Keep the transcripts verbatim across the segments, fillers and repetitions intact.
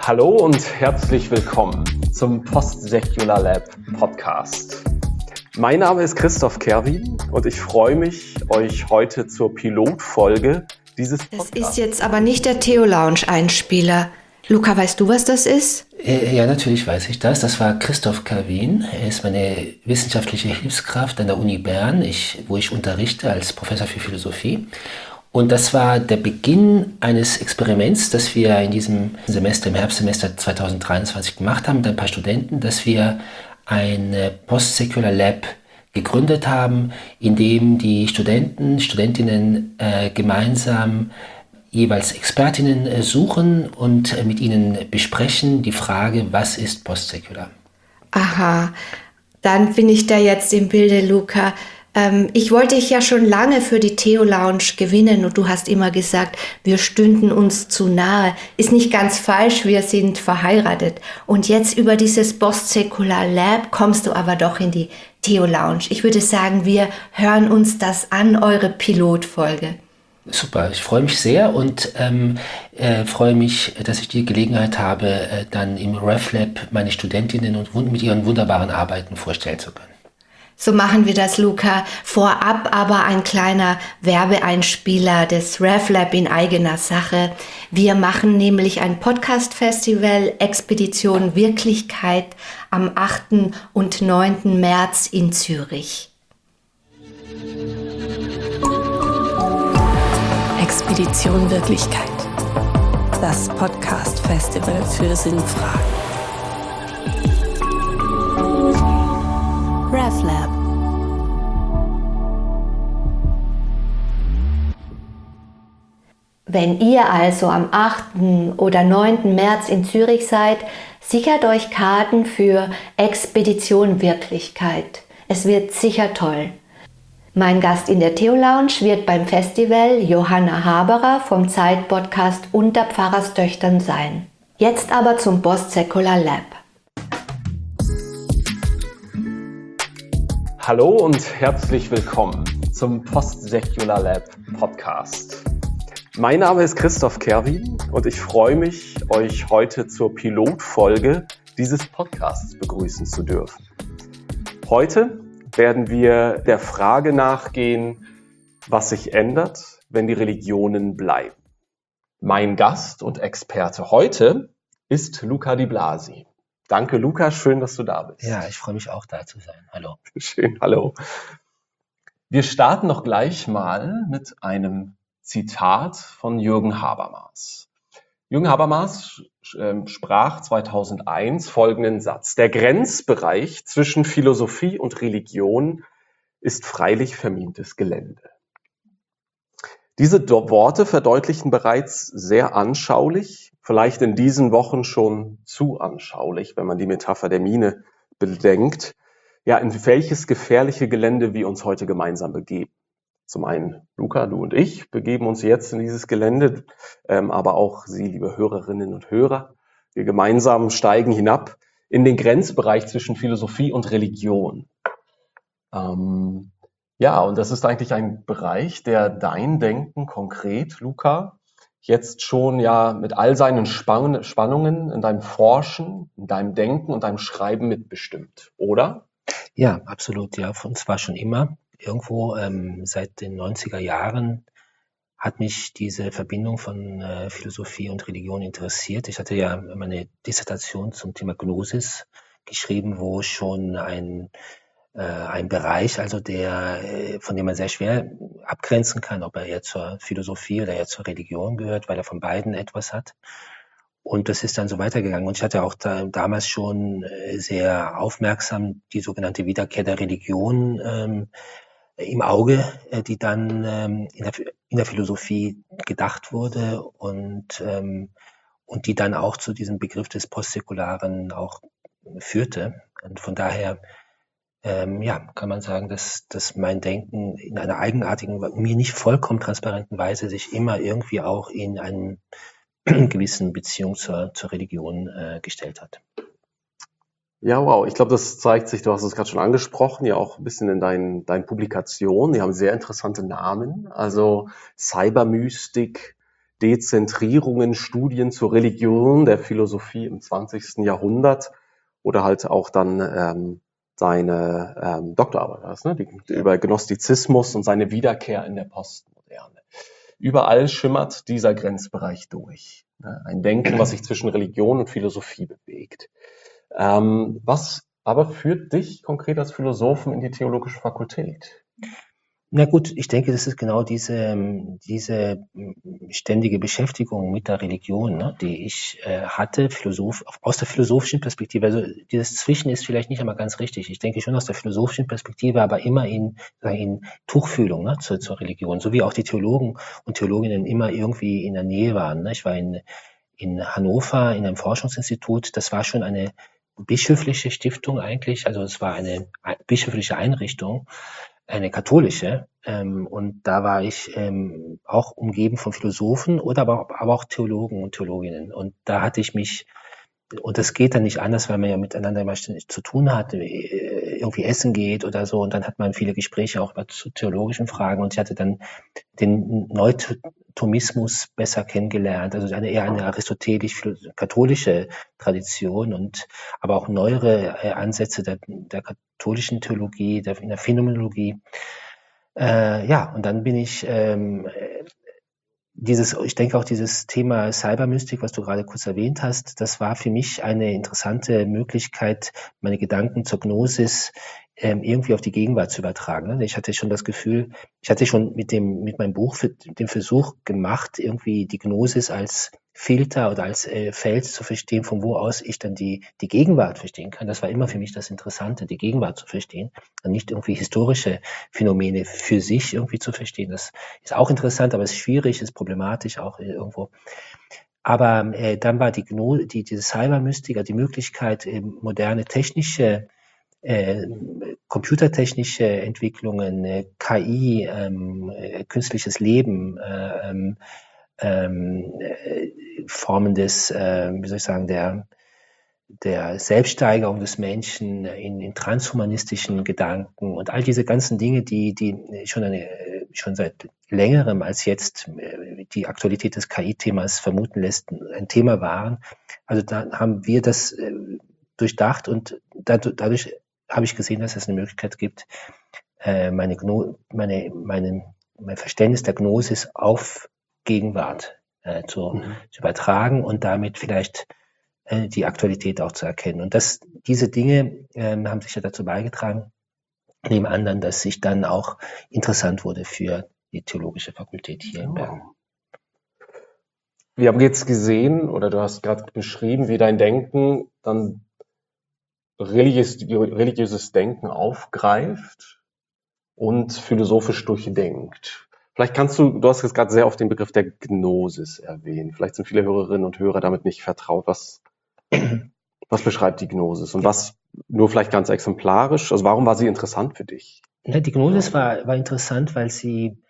Hallo und herzlich willkommen zum Post-Secular Lab Podcast. Mein Name ist Christoph Kerwin und ich freue mich, euch heute zur Pilotfolge dieses Podcasts. Das ist jetzt aber nicht der Theo-Lounge-Einspieler. Luca, weißt du, was das ist? Ja, natürlich weiß ich das. Das war Christoph Kerwin. Er ist meine wissenschaftliche Hilfskraft an der Uni Bern, ich, wo ich unterrichte als Professor für Philosophie. Und das war der Beginn eines Experiments, das wir in diesem Semester, im Herbstsemester zweitausenddreiundzwanzig gemacht haben mit ein paar Studenten, dass wir ein Post-Secular Lab gegründet haben, in dem die Studenten, Studentinnen äh, gemeinsam jeweils Expertinnen äh, suchen und äh, mit ihnen besprechen die Frage, was ist Post-Secular? Aha, dann bin ich da jetzt im Bilde, Luca. Ähm, ich wollte dich ja schon lange für die Theo-Lounge gewinnen und du hast immer gesagt, wir stünden uns zu nahe. Ist nicht ganz falsch, wir sind verheiratet. Und jetzt über dieses Post-Secular Lab kommst du aber doch in die Theo-Lounge. Ich würde sagen, wir hören uns das an, eure Pilotfolge. Super, ich freue mich sehr und ähm, äh, freue mich, dass ich die Gelegenheit habe, äh, dann im RefLab meine Studentinnen und wund- mit ihren wunderbaren Arbeiten vorstellen zu können. So machen wir das, Luca. Vorab aber ein kleiner Werbeeinspieler des RefLab in eigener Sache. Wir machen nämlich ein Podcast-Festival Expedition Wirklichkeit am achten und neunten März in Zürich. Expedition Wirklichkeit. Das Podcast-Festival für Sinnfragen. RefLab. Wenn ihr also am achten oder neunten März in Zürich seid, sichert euch Karten für Expedition Wirklichkeit. Es wird sicher toll. Mein Gast in der Theo-Lounge wird beim Festival Johanna Haberer vom Zeit-Podcast Unter Pfarrerstöchtern sein. Jetzt aber zum Post-Secular Lab. Hallo und herzlich willkommen zum Post-Secular Lab Podcast. Mein Name ist Christoph Kerwin und ich freue mich, euch heute zur Pilotfolge dieses Podcasts begrüßen zu dürfen. Heute werden wir der Frage nachgehen, was sich ändert, wenn die Religionen bleiben. Mein Gast und Experte heute ist Luca Di Blasi. Danke, Luca, schön, dass du da bist. Ja, ich freue mich auch, da zu sein. Hallo. Schön, hallo. Wir starten noch gleich mal mit einem Zitat von Jürgen Habermas. Jürgen Habermas äh, sprach zweitausendeins folgenden Satz: Der Grenzbereich zwischen Philosophie und Religion ist freilich vermintes Gelände. Diese Do- Worte verdeutlichen bereits sehr anschaulich, vielleicht in diesen Wochen schon zu anschaulich, wenn man die Metapher der Mine bedenkt, ja, in welches gefährliche Gelände wir uns heute gemeinsam begeben. Zum einen, Luca, du und ich begeben uns jetzt in dieses Gelände, ähm, aber auch Sie, liebe Hörerinnen und Hörer. Wir gemeinsam steigen hinab in den Grenzbereich zwischen Philosophie und Religion. Ähm, ja, und das ist eigentlich ein Bereich, der dein Denken konkret, Luca, jetzt schon ja mit all seinen Spann- Spannungen in deinem Forschen, in deinem Denken und deinem Schreiben mitbestimmt, oder? Ja, absolut, ja, und zwar schon immer. Irgendwo ähm, seit den neunziger Jahren hat mich diese Verbindung von äh, Philosophie und Religion interessiert. Ich hatte ja meine Dissertation zum Thema Gnosis geschrieben, wo schon ein, äh, ein Bereich, also der, äh, von dem man sehr schwer abgrenzen kann, ob er eher zur Philosophie oder eher zur Religion gehört, weil er von beiden etwas hat. Und das ist dann so weitergegangen. Und ich hatte auch da, damals schon äh, sehr aufmerksam die sogenannte Wiederkehr der Religion ähm, im Auge, äh, die dann ähm, in, der, in der Philosophie gedacht wurde und, ähm, und die dann auch zu diesem Begriff des Postsäkularen auch führte. Und von daher ähm, ja, kann man sagen, dass, dass mein Denken in einer eigenartigen, mir nicht vollkommen transparenten Weise sich immer irgendwie auch in einem gewissen Beziehung zur, zur Religion äh, gestellt hat. Ja, wow. Ich glaube, das zeigt sich, du hast es gerade schon angesprochen, ja auch ein bisschen in deinen, deinen Publikationen. Die haben sehr interessante Namen. Also Cybermystik, Dezentrierungen, Studien zur Religion der Philosophie im zwanzigsten Jahrhundert oder halt auch dann ähm, seine ähm, Doktorarbeit, was, ne? Die, die über Gnostizismus und seine Wiederkehr in der Postmoderne. Überall schimmert dieser Grenzbereich durch. Ne? Ein Denken, was sich zwischen Religion und Philosophie bewegt. Ähm, was aber führt dich konkret als Philosophen in die theologische Fakultät? Na gut, ich denke, das ist genau diese, diese ständige Beschäftigung mit der Religion, ne, die ich äh, hatte, Philosoph, aus der philosophischen Perspektive. Also dieses Zwischen ist vielleicht nicht einmal ganz richtig. Ich denke schon aus der philosophischen Perspektive, aber immer in, in Tuchfühlung, ne, zur, zur Religion, so wie auch die Theologen und Theologinnen immer irgendwie in der Nähe waren. Ne. Ich war in, in Hannover in einem Forschungsinstitut. Das war schon eine bischöfliche Stiftung eigentlich, also es war eine bischöfliche Einrichtung, eine katholische, ähm, und da war ich ähm, auch umgeben von Philosophen oder aber, aber auch Theologen und Theologinnen. Und da hatte ich mich, und das geht dann nicht anders, weil man ja miteinander immer ständig zu tun hat, irgendwie essen geht oder so, und dann hat man viele Gespräche auch zu theologischen Fragen, und ich hatte dann den Neutomismus besser kennengelernt, also eine eher eine aristotelisch-katholische Tradition, und aber auch neuere äh, Ansätze der, der katholischen Theologie, der, in der Phänomenologie. Äh, ja, und dann bin ich ähm, dieses, ich denke auch dieses Thema Cybermystik, was du gerade kurz erwähnt hast, das war für mich eine interessante Möglichkeit, meine Gedanken zur Gnosis ähm, irgendwie auf die Gegenwart zu übertragen. Ich hatte schon das Gefühl, ich hatte schon mit dem, mit meinem Buch für, den Versuch gemacht, irgendwie die Gnosis als Filter oder als äh, Feld zu verstehen, von wo aus ich dann die, die Gegenwart verstehen kann. Das war immer für mich das Interessante, die Gegenwart zu verstehen und nicht irgendwie historische Phänomene für sich irgendwie zu verstehen. Das ist auch interessant, aber es ist schwierig, ist problematisch auch irgendwo. Aber äh, dann war die, Gno die diese Cybermystik, die Möglichkeit, äh, moderne technische Äh, computertechnische Entwicklungen, äh, K I, ähm, äh, künstliches Leben, äh, ähm, äh, Formen des, äh, wie soll ich sagen, der, der Selbststeigerung des Menschen in, in transhumanistischen Gedanken und all diese ganzen Dinge, die, die schon, eine, schon seit längerem als jetzt äh, die Aktualität des K I-Themas vermuten lässt, ein Thema waren. Also da haben wir das äh, durchdacht, und dadurch habe ich gesehen, dass es eine Möglichkeit gibt, meine, meine, meine, mein Verständnis der Gnosis auf Gegenwart äh, zu, mhm. zu übertragen und damit vielleicht äh, die Aktualität auch zu erkennen. Und das, diese Dinge äh, haben sicher dazu beigetragen, neben anderen, dass ich dann auch interessant wurde für die theologische Fakultät hier in Bern. Wir haben jetzt gesehen, oder du hast gerade beschrieben, wie dein Denken dann religiös, religiöses Denken aufgreift und philosophisch durchdenkt. Vielleicht kannst du, du hast jetzt gerade sehr oft den Begriff der Gnosis erwähnt. Vielleicht sind viele Hörerinnen und Hörer damit nicht vertraut. Was, was beschreibt die Gnosis? Und was, nur vielleicht ganz exemplarisch, also warum war sie interessant für dich? Ja, die Gnosis war, war interessant, weil sie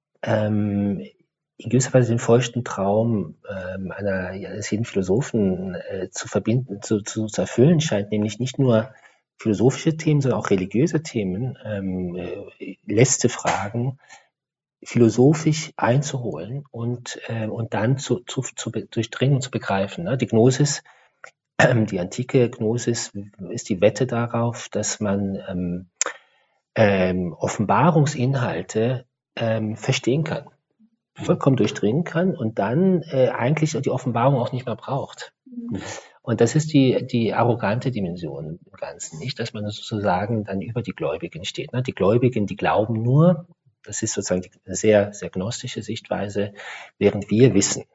ähm, in gewisser Weise den feuchten Traum ähm, einer, ja, eines jeden Philosophen äh, zu verbinden, zu, zu, zu erfüllen scheint, nämlich nicht nur philosophische Themen, sondern auch religiöse Themen, ähm, äh, letzte Fragen philosophisch einzuholen und, äh, und dann zu, zu, zu durchdringen und zu begreifen. Ne? Die Gnosis, äh, die antike Gnosis ist die Wette darauf, dass man ähm, ähm, Offenbarungsinhalte ähm, verstehen kann, vollkommen durchdringen kann und dann äh, eigentlich die Offenbarung auch nicht mehr braucht. Mhm. Und das ist die, die arrogante Dimension im Ganzen, nicht, dass man sozusagen dann über die Gläubigen steht. Ne? Die Gläubigen, die glauben nur, das ist sozusagen die, eine sehr, sehr gnostische Sichtweise, während wir wissen.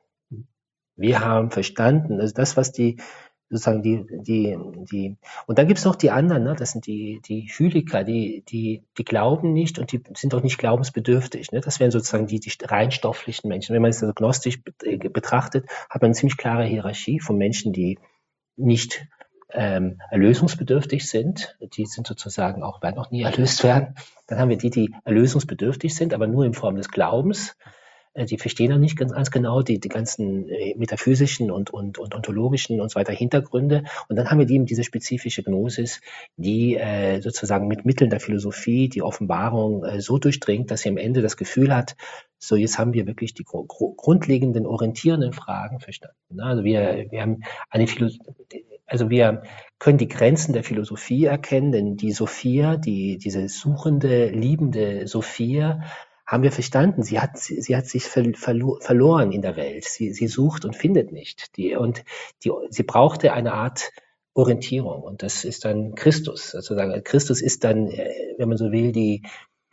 Wir haben verstanden, also das, was die sozusagen die, die, die, und dann gibt's noch die anderen, ne? Das sind die, die Hyliker, die, die, die glauben nicht und die sind auch nicht glaubensbedürftig, ne? Das wären sozusagen die, die rein stofflichen Menschen. Wenn man es also gnostisch betrachtet, hat man eine ziemlich klare Hierarchie von Menschen, die nicht ähm, erlösungsbedürftig sind. Die sind sozusagen auch, werden auch nie erlöst werden. Dann haben wir die, die erlösungsbedürftig sind, aber nur in Form des Glaubens. äh, die verstehen noch nicht ganz, ganz genau die, die ganzen äh, metaphysischen und, und, und ontologischen und so weiter Hintergründe. Und dann haben wir eben diese spezifische Gnosis, die äh, sozusagen mit Mitteln der Philosophie die Offenbarung äh, so durchdringt, dass sie am Ende das Gefühl hat, so jetzt haben wir wirklich die gro- gro- grundlegenden, orientierenden Fragen verstanden. Ne? Also wir, wir haben eine Philosophie, also wir können die Grenzen der Philosophie erkennen, denn die Sophia, die, diese suchende, liebende Sophia, haben wir verstanden. Sie hat, sie, sie hat sich ver, verlo, verloren in der Welt. Sie, sie sucht und findet nicht. Die, und die, sie brauchte eine Art Orientierung. Und das ist dann Christus, sozusagen. Christus ist dann, äh, wenn man so will, die,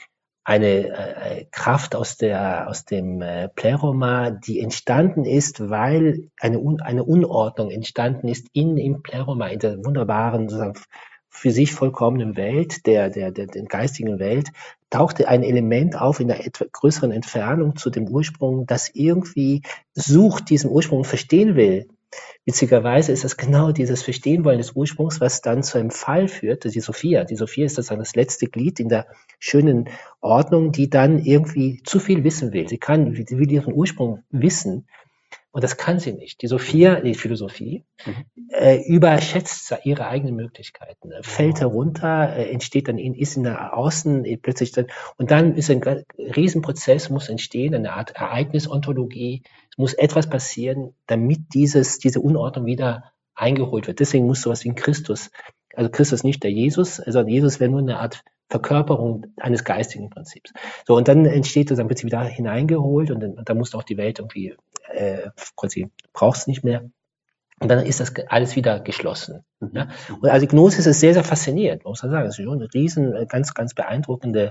eine äh, Kraft aus der aus dem äh, Pleroma, die entstanden ist, weil eine Un eine Unordnung entstanden ist in im Pleroma, in der wunderbaren, sozusagen für sich vollkommenen Welt, der der der, der geistigen Welt, tauchte ein Element auf in einer etwas größeren Entfernung zu dem Ursprung, das irgendwie sucht, diesen Ursprung verstehen will. Witzigerweise ist das genau dieses Verstehen wollen des Ursprungs, was dann zu einem Fall führt, die Sophia. Die Sophia ist sozusagen das letzte Glied in der schönen Ordnung, die dann irgendwie zu viel wissen will. Sie kann, sie will ihren Ursprung wissen und das kann sie nicht. Die Sophia, die Philosophie, Mhm. äh, überschätzt ihre eigenen Möglichkeiten, äh, fällt herunter, äh, entsteht dann in, ist in der Außen äh, plötzlich dann, und dann ist ein ga- Riesenprozess, muss entstehen, eine Art Ereignisontologie. Es muss etwas passieren, damit dieses, diese Unordnung wieder eingeholt wird. Deswegen muss sowas wie ein Christus, also Christus nicht der Jesus, sondern Jesus wäre nur eine Art Verkörperung eines geistigen Prinzips. So, und dann entsteht das, dann wird sie wieder hineingeholt und dann, und dann muss auch die Welt irgendwie, äh, quasi, braucht es nicht mehr. Und dann ist das ge- alles wieder geschlossen. Mhm. Ja? Und also Gnosis ist sehr, sehr faszinierend, muss man sagen. Es ist schon eine riesen, äh, ganz, ganz beeindruckende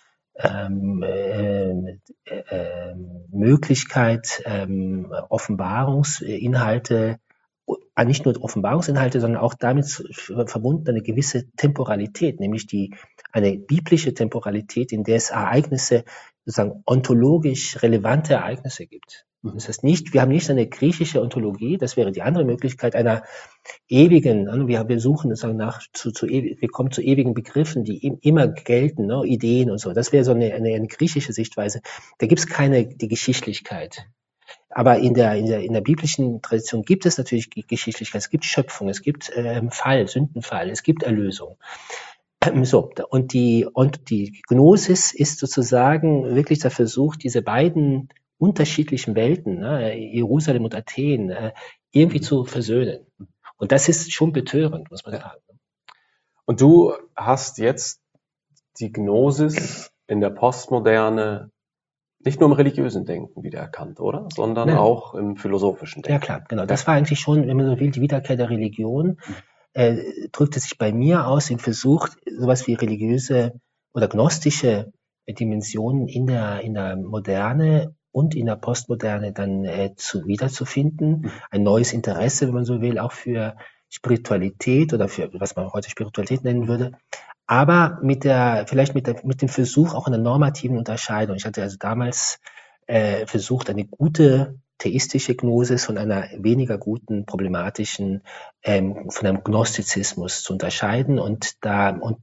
ähm, ähm, äh, ähm, Möglichkeit, ähm, Offenbarungsinhalte, äh, nicht nur Offenbarungsinhalte, sondern auch damit zu- ver- verbunden eine gewisse Temporalität, nämlich die eine biblische Temporalität, in der es Ereignisse, sozusagen ontologisch relevante Ereignisse gibt. Mhm. Das heißt nicht, wir haben nicht eine griechische Ontologie, das wäre die andere Möglichkeit einer ewigen, ne, wir, wir suchen sozusagen nach, zu, zu, ewig- wir kommen zu ewigen Begriffen, die im, immer gelten, ne, Ideen und so. Das wäre so eine, eine, eine griechische Sichtweise. Da gibt es keine, die Geschichtlichkeit. Aber in der, in der, in der biblischen Tradition gibt es natürlich Ge- Geschichtlichkeit. Es gibt Schöpfung, es gibt ähm, Fall, Sündenfall, es gibt Erlösung. Ähm, So, da- und die, und die Gnosis ist sozusagen wirklich der Versuch, diese beiden unterschiedlichen Welten, ne, Jerusalem und Athen, äh, irgendwie Mhm. zu versöhnen. Und das ist schon betörend, muss man Ja. sagen. Und du hast jetzt die Gnosis in der Postmoderne nicht nur im religiösen Denken wieder erkannt, oder? Sondern Nein. auch im philosophischen Ja, Denken. klar, genau. Das war eigentlich schon, wenn man so will, die Wiederkehr der Religion, Mhm. äh, drückte sich bei mir aus im Versuch, sowas wie religiöse oder gnostische Dimensionen in der, in der Moderne und in der Postmoderne dann äh, zu, wiederzufinden. Mhm. Ein neues Interesse, wenn man so will, auch für Spiritualität oder für, was man heute Spiritualität nennen würde. Aber mit der, vielleicht mit der, mit dem Versuch auch einer normativen Unterscheidung. Ich hatte also damals äh, versucht, eine gute theistische Gnosis von einer weniger guten, problematischen, ähm, von einem Gnostizismus zu unterscheiden und da und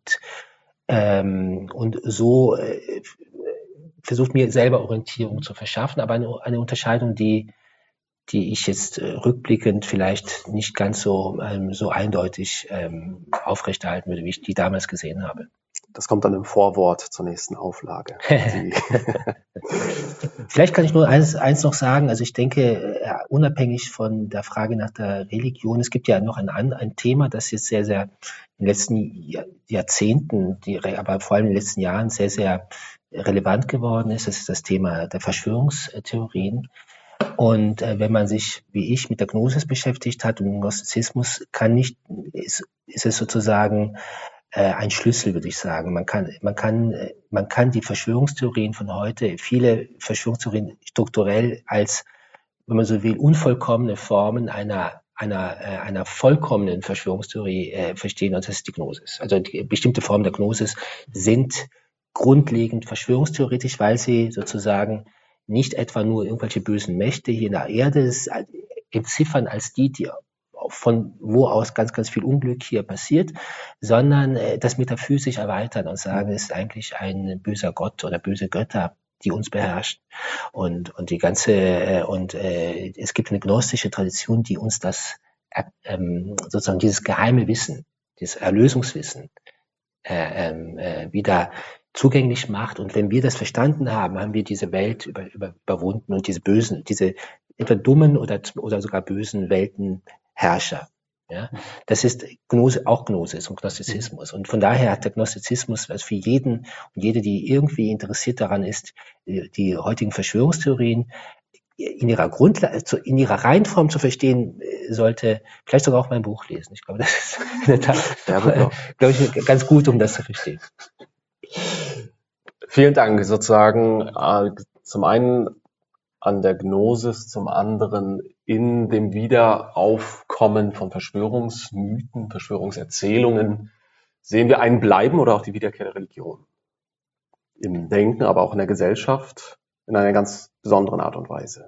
ähm, und so äh, versucht mir selber Orientierung zu verschaffen, aber eine, eine Unterscheidung, die die ich jetzt äh, rückblickend vielleicht nicht ganz so ähm, so eindeutig ähm, aufrechterhalten würde, wie ich die damals gesehen habe. Das kommt dann im Vorwort zur nächsten Auflage. Die, Vielleicht kann ich nur eins, eins noch sagen. Also ich denke, äh, unabhängig von der Frage nach der Religion, es gibt ja noch ein, an- ein Thema, das jetzt sehr, sehr in den letzten Jahr, Jahrzehnten, die, re- aber vor allem in den letzten Jahren sehr, sehr relevant geworden ist. Das ist das Thema der Verschwörungstheorien. Und äh, wenn man sich, wie ich, mit der Gnosis beschäftigt hat und dem Gnostizismus, kann nicht, ist, ist es sozusagen äh, ein Schlüssel, würde ich sagen. Man kann, man kann, äh, man kann die Verschwörungstheorien von heute, viele Verschwörungstheorien strukturell als, wenn man so will, unvollkommene Formen einer einer äh, einer vollkommenen Verschwörungstheorie äh, verstehen, und das ist die Gnosis. Also die, bestimmte Formen der Gnosis sind grundlegend verschwörungstheoretisch, weil sie sozusagen nicht etwa nur irgendwelche bösen Mächte hier in der Erde s- entziffern als die, die von wo aus ganz, ganz viel Unglück hier passiert, sondern äh, das metaphysisch erweitern und sagen, es ist eigentlich ein böser Gott oder böse Götter, die uns beherrschen. Und, und die ganze, äh, und äh, es gibt eine gnostische Tradition, die uns das, äh, ähm, sozusagen dieses geheime Wissen, dieses Erlösungswissen äh, äh, wieder zugänglich macht. Und wenn wir das verstanden haben, haben wir diese Welt über, über, überwunden und diese bösen, diese etwa dummen oder, oder sogar bösen Weltenherrscher. Ja, das ist Gnose, auch Gnosis und Gnostizismus. Und von daher hat der Gnostizismus also für jeden und jede, die irgendwie interessiert daran ist, die heutigen Verschwörungstheorien in ihrer Grundlage, in ihrer Reihenform zu verstehen, sollte vielleicht sogar auch mein Buch lesen. Ich glaube, das ist in der Tat, ja, glaube ich, ganz gut, um das zu verstehen. Vielen Dank. Sozusagen äh, zum einen an der Gnosis, zum anderen in dem Wiederaufkommen von Verschwörungsmythen, Verschwörungserzählungen sehen wir ein Bleiben oder auch die Wiederkehr der Religion. Im Denken, aber auch in der Gesellschaft in einer ganz besonderen Art und Weise.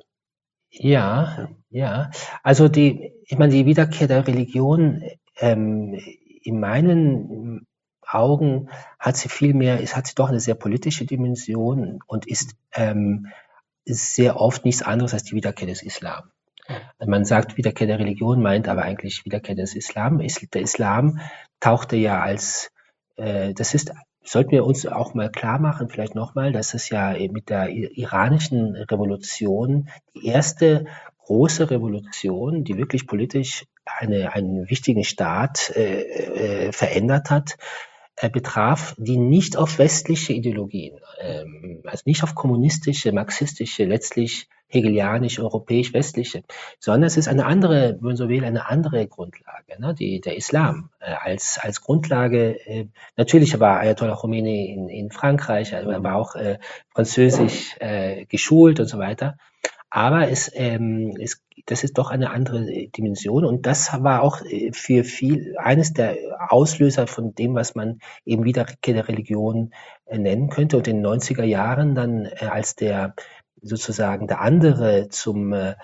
Ja, ja. ja. Also die, ich meine, die Wiederkehr der Religion, ähm, in meinen Augen hat sie viel mehr, es hat sie doch eine sehr politische Dimension und ist, ähm, ist sehr oft nichts anderes als die Wiederkehr des Islam. Man sagt Wiederkehr der Religion, meint aber eigentlich Wiederkehr des Islam. Der Islam tauchte ja als, äh, das ist, sollten wir uns auch mal klar machen, vielleicht nochmal, dass es ja mit der iranischen Revolution die erste große Revolution, die wirklich politisch eine, einen wichtigen Staat äh, äh, verändert hat, äh, betraf, die nicht auf westliche Ideologien, ähm, also nicht auf kommunistische, marxistische, letztlich hegelianisch, europäisch, westliche, sondern es ist eine andere, wenn man so will, eine andere Grundlage, ne? Die, der Islam äh, als, als Grundlage. Äh, natürlich war Ayatollah Khomeini in, in Frankreich, er war auch äh, französisch äh, geschult und so weiter. Aber es, ähm, es, das ist doch eine andere Dimension und das war auch für viel eines der Auslöser von dem, was man eben Wiederkehr der Religion äh, nennen könnte. Und in den neunziger Jahren dann, äh, als der sozusagen der andere zum äh,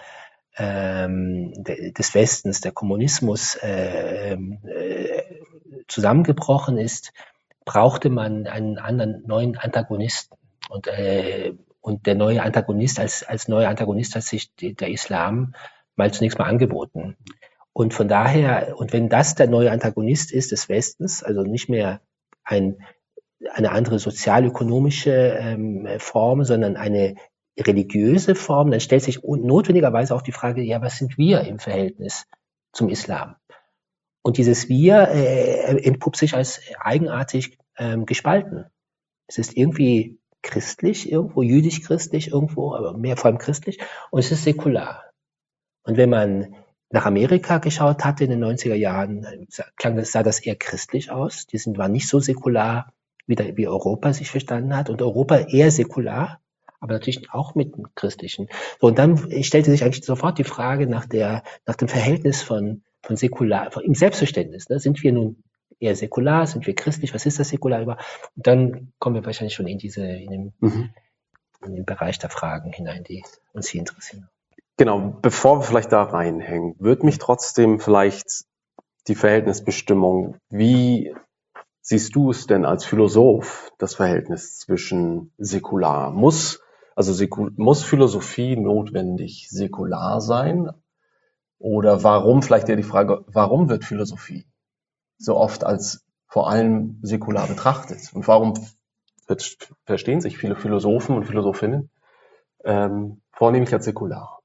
ähm, de, des Westens, der Kommunismus äh, äh, zusammengebrochen ist, brauchte man einen anderen neuen Antagonisten. Und äh, Und der neue Antagonist, als, als neuer Antagonist hat sich der Islam mal zunächst mal angeboten. Und von daher, und wenn das der neue Antagonist ist des Westens, also nicht mehr ein, eine andere sozialökonomische ähm, Form, sondern eine religiöse Form, dann stellt sich notwendigerweise auch die Frage, ja, was sind wir im Verhältnis zum Islam? Und dieses Wir äh, entpuppt sich als eigenartig ähm, gespalten. Es ist irgendwie christlich irgendwo, jüdisch-christlich irgendwo, aber mehr vor allem christlich, und es ist säkular. Und wenn man nach Amerika geschaut hatte in den neunziger Jahren, klang das, sah das eher christlich aus. Die sind, waren nicht so säkular, wie, der, wie Europa sich verstanden hat, und Europa eher säkular, aber natürlich auch mit dem Christlichen. So, und dann stellte sich eigentlich sofort die Frage nach der, nach dem Verhältnis von, von säkular, von, im Selbstverständnis, ne? Sind wir nun eher säkular, sind wir christlich, was ist das säkular über? Und dann kommen wir wahrscheinlich schon in diese, in den, mhm. in den Bereich der Fragen hinein, die uns hier interessieren. Genau, bevor wir vielleicht da reinhängen, würde mich trotzdem vielleicht die Verhältnisbestimmung, wie siehst du es denn als Philosoph, das Verhältnis zwischen säkular? Muss, also säkul, muss Philosophie notwendig säkular sein? Oder warum, vielleicht eher die Frage, warum wird Philosophie so oft als vor allem säkular betrachtet? Und warum wird, verstehen sich viele Philosophen und Philosophinnen ähm, vornehmlich als säkular?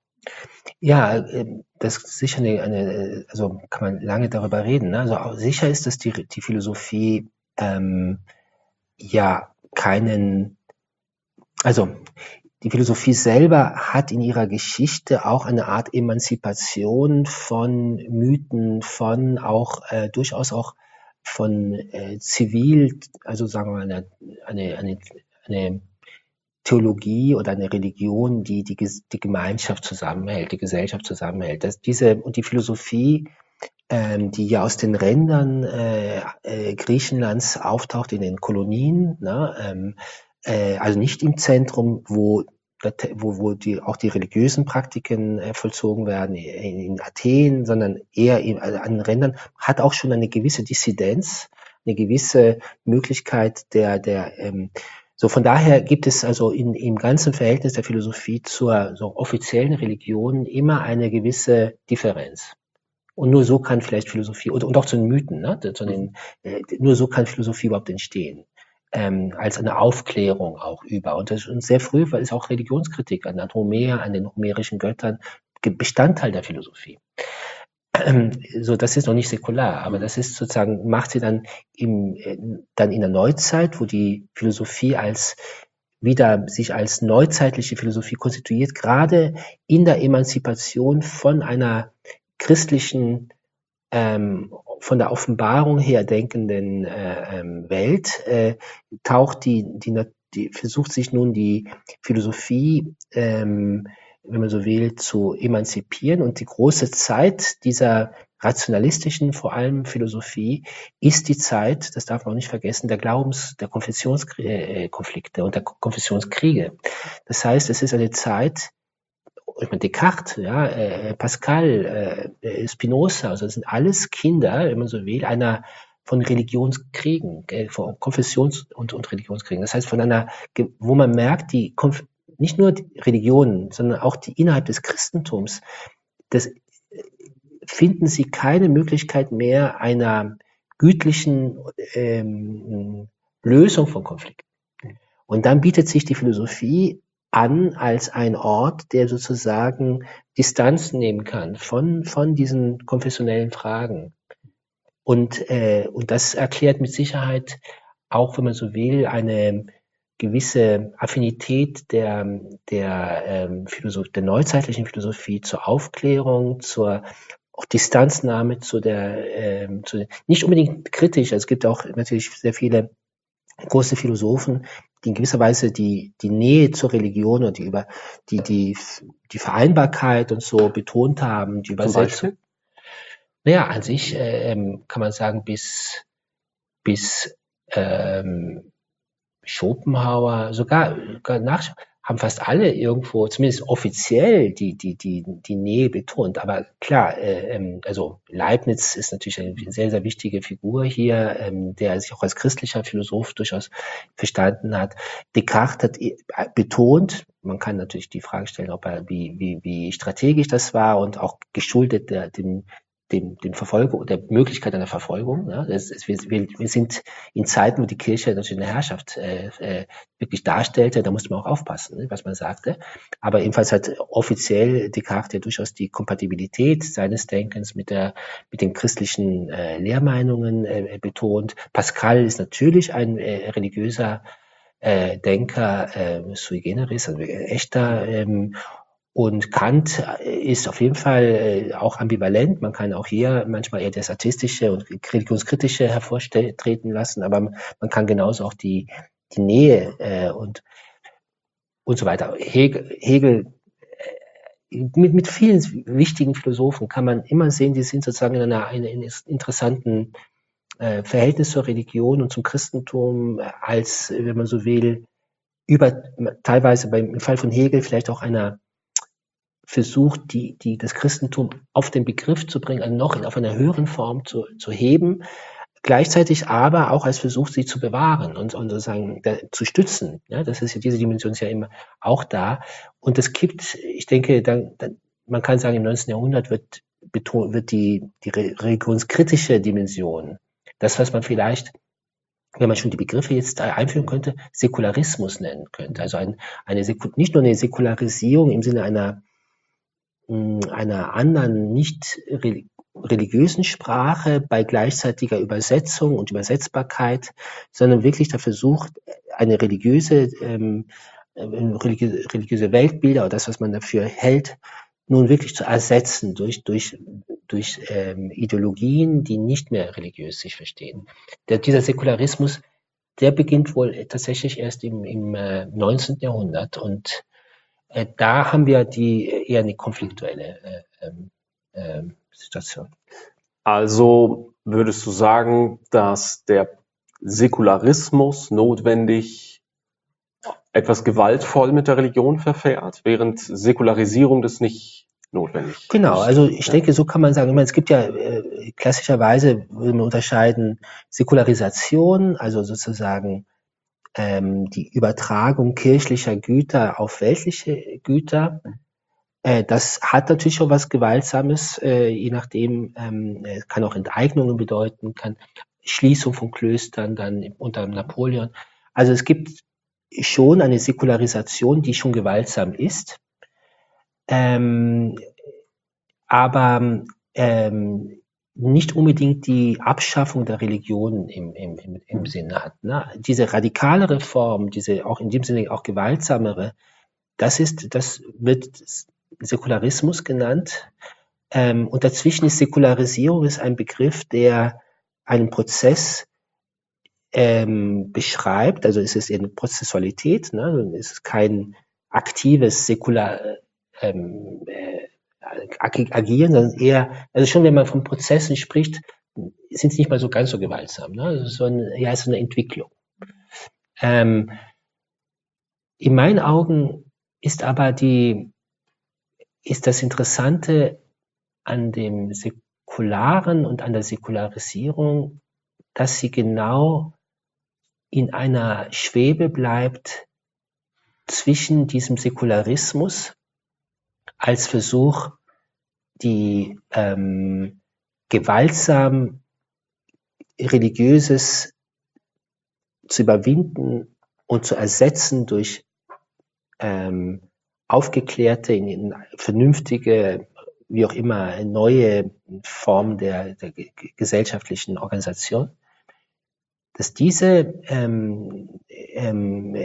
Ja, das ist sicher eine, eine, also kann man lange darüber reden. Ne? Also sicher ist, dass die, die Philosophie ähm, ja keinen, also die Philosophie selber hat in ihrer Geschichte auch eine Art Emanzipation von Mythen, von auch äh, durchaus auch von äh, zivil, also sagen wir mal eine, eine, eine, eine Theologie oder eine Religion, die die, die Gemeinschaft zusammenhält, die Gesellschaft zusammenhält. Das, diese, und die Philosophie, ähm, die ja aus den Rändern äh, äh, Griechenlands auftaucht, in den Kolonien, ne, ähm, äh, also nicht im Zentrum, wo wo, wo die, auch die religiösen Praktiken äh, vollzogen werden, in, in Athen, sondern eher in, also an den Rändern, hat auch schon eine gewisse Dissidenz, eine gewisse Möglichkeit der, der ähm, So, von daher gibt es also in, im ganzen Verhältnis der Philosophie zur so offiziellen Religion immer eine gewisse Differenz. Und nur so kann vielleicht Philosophie, und, und auch zu den Mythen, ne, zu den, äh, nur so kann Philosophie überhaupt entstehen. Ähm, als eine Aufklärung auch über. Und, das, und sehr früh ist auch Religionskritik an Homer, an den homerischen Göttern Bestandteil der Philosophie. So, das ist noch nicht säkular, aber das ist sozusagen, macht sie dann im, dann in der Neuzeit, wo die Philosophie als wieder sich als neuzeitliche Philosophie konstituiert, gerade in der Emanzipation von einer christlichen, ähm, von der Offenbarung her denkenden äh, ähm, Welt, äh, taucht die, die, die, versucht sich nun die Philosophie, ähm, wenn man so will, zu emanzipieren. Und die große Zeit dieser rationalistischen, vor allem Philosophie, ist die Zeit, das darf man auch nicht vergessen, der Glaubens-, der Konfessionskonflikte und der Konfessionskriege. Das heißt, es ist eine Zeit, ich meine, Descartes, ja, äh, Pascal, äh, Spinoza, also das sind alles Kinder, wenn man so will, einer von Religionskriegen, äh, von Konfessions- und, und Religionskriegen. Das heißt, von einer, wo man merkt, die Konf- nicht nur die Religionen, sondern auch die innerhalb des Christentums, das finden sie keine Möglichkeit mehr einer gütlichen ähm, Lösung von Konflikten. Und dann bietet sich die Philosophie an als ein Ort, der sozusagen Distanz nehmen kann von, von diesen konfessionellen Fragen. Und, äh, und das erklärt mit Sicherheit auch, wenn man so will, eine gewisse Affinität der, der, ähm, Philosoph- der neuzeitlichen Philosophie zur Aufklärung, zur auch Distanznahme zu der, ähm, zu, nicht unbedingt kritisch. Also es gibt auch natürlich sehr viele große Philosophen, die in gewisser Weise die, die Nähe zur Religion und die über, die, die, die Vereinbarkeit und so betont haben, die Übersetzung. Naja, an sich, ähm, kann man sagen, bis, bis, ähm, Schopenhauer, sogar, sogar nach, haben fast alle irgendwo, zumindest offiziell, die, die, die, die Nähe betont. Aber klar, äh, also Leibniz ist natürlich eine sehr, sehr wichtige Figur hier, ähm, der sich auch als christlicher Philosoph durchaus verstanden hat. Descartes hat betont, man kann natürlich die Frage stellen, ob er, wie, wie, wie strategisch das war und auch geschuldet der, dem, dem, dem Verfolgung, der Möglichkeit einer Verfolgung. Ja, das ist, wir, wir sind in Zeiten, wo die Kirche natürlich eine Herrschaft äh, äh, wirklich darstellte, da musste man auch aufpassen, ne, was man sagte. Aber ebenfalls hat offiziell Descartes ja durchaus die Kompatibilität seines Denkens mit der mit den christlichen äh, Lehrmeinungen äh, betont. Pascal ist natürlich ein äh, religiöser äh, Denker, äh, sui generis, also äh, echter. Ähm, Und Kant ist auf jeden Fall äh, auch ambivalent. Man kann auch hier manchmal eher das Atheistische und Religionskritische hervortreten lassen, aber man kann genauso auch die, die Nähe äh, und, und so weiter. Hegel, Hegel äh, mit, mit vielen wichtigen Philosophen kann man immer sehen, die sind sozusagen in einer, einer interessanten äh, Verhältnis zur Religion und zum Christentum als, wenn man so will, über teilweise beim im Fall von Hegel vielleicht auch einer versucht, die, die, das Christentum auf den Begriff zu bringen, also noch in, auf einer höheren Form zu, zu heben, gleichzeitig aber auch als Versuch, sie zu bewahren und, und sozusagen da, zu stützen. Ja, das ist ja, diese Dimension ist ja immer auch da. Und das kippt, ich denke, dann, dann, man kann sagen, im neunzehnten Jahrhundert wird betont, wird die, die religionskritische Dimension, das, was man vielleicht, wenn man schon die Begriffe jetzt einführen könnte, Säkularismus nennen könnte. Also ein, eine, nicht nur eine Säkularisierung im Sinne einer einer anderen, nicht religiösen Sprache bei gleichzeitiger Übersetzung und Übersetzbarkeit, sondern wirklich der Versuch, eine religiöse, ähm, religiöse, religiöse Weltbilder oder das, was man dafür hält, nun wirklich zu ersetzen durch, durch, durch ähm, Ideologien, die nicht mehr religiös sich verstehen. Der, dieser Säkularismus, der beginnt wohl tatsächlich erst im, im äh, neunzehnten Jahrhundert und da haben wir die eher eine konfliktuelle äh, äh, Situation. Also würdest du sagen, dass der Säkularismus notwendig etwas gewaltvoll mit der Religion verfährt, während Säkularisierung das nicht notwendig Genau, also ich denke, so kann man sagen, ich meine, es gibt ja äh, klassischerweise, würde man unterscheiden, Säkularisation, also sozusagen ähm, die Übertragung kirchlicher Güter auf weltliche Güter. Äh, das hat natürlich schon was Gewaltsames, äh, je nachdem, ähm, es kann auch Enteignungen bedeuten, kann Schließung von Klöstern dann unter Napoleon. Also es gibt schon eine Säkularisation, die schon gewaltsam ist. Ähm, aber ähm, nicht unbedingt die Abschaffung der Religion im, im, im, im Sinne hat. Ne? Diese radikalere Form, diese auch in dem Sinne auch gewaltsamere, das ist, das wird Säkularismus genannt. Ähm, und dazwischen ist Säkularisierung ist ein Begriff, der einen Prozess ähm, beschreibt. Also es ist eine Prozessualität, ne? Es ist kein aktives Säkular ähm, äh, agieren, sondern eher, also schon wenn man von Prozessen spricht, sind sie nicht mal so ganz so gewaltsam. Ne? Also so eine, ja, so eine Entwicklung. Ähm, in meinen Augen ist aber die, ist das Interessante an dem Säkularen und an der Säkularisierung, dass sie genau in einer Schwebe bleibt zwischen diesem Säkularismus als Versuch, die ähm, gewaltsam Religiöses zu überwinden und zu ersetzen durch ähm, aufgeklärte, in, in vernünftige, wie auch immer, neue Form der, der gesellschaftlichen Organisation, dass diese, ähm, ähm,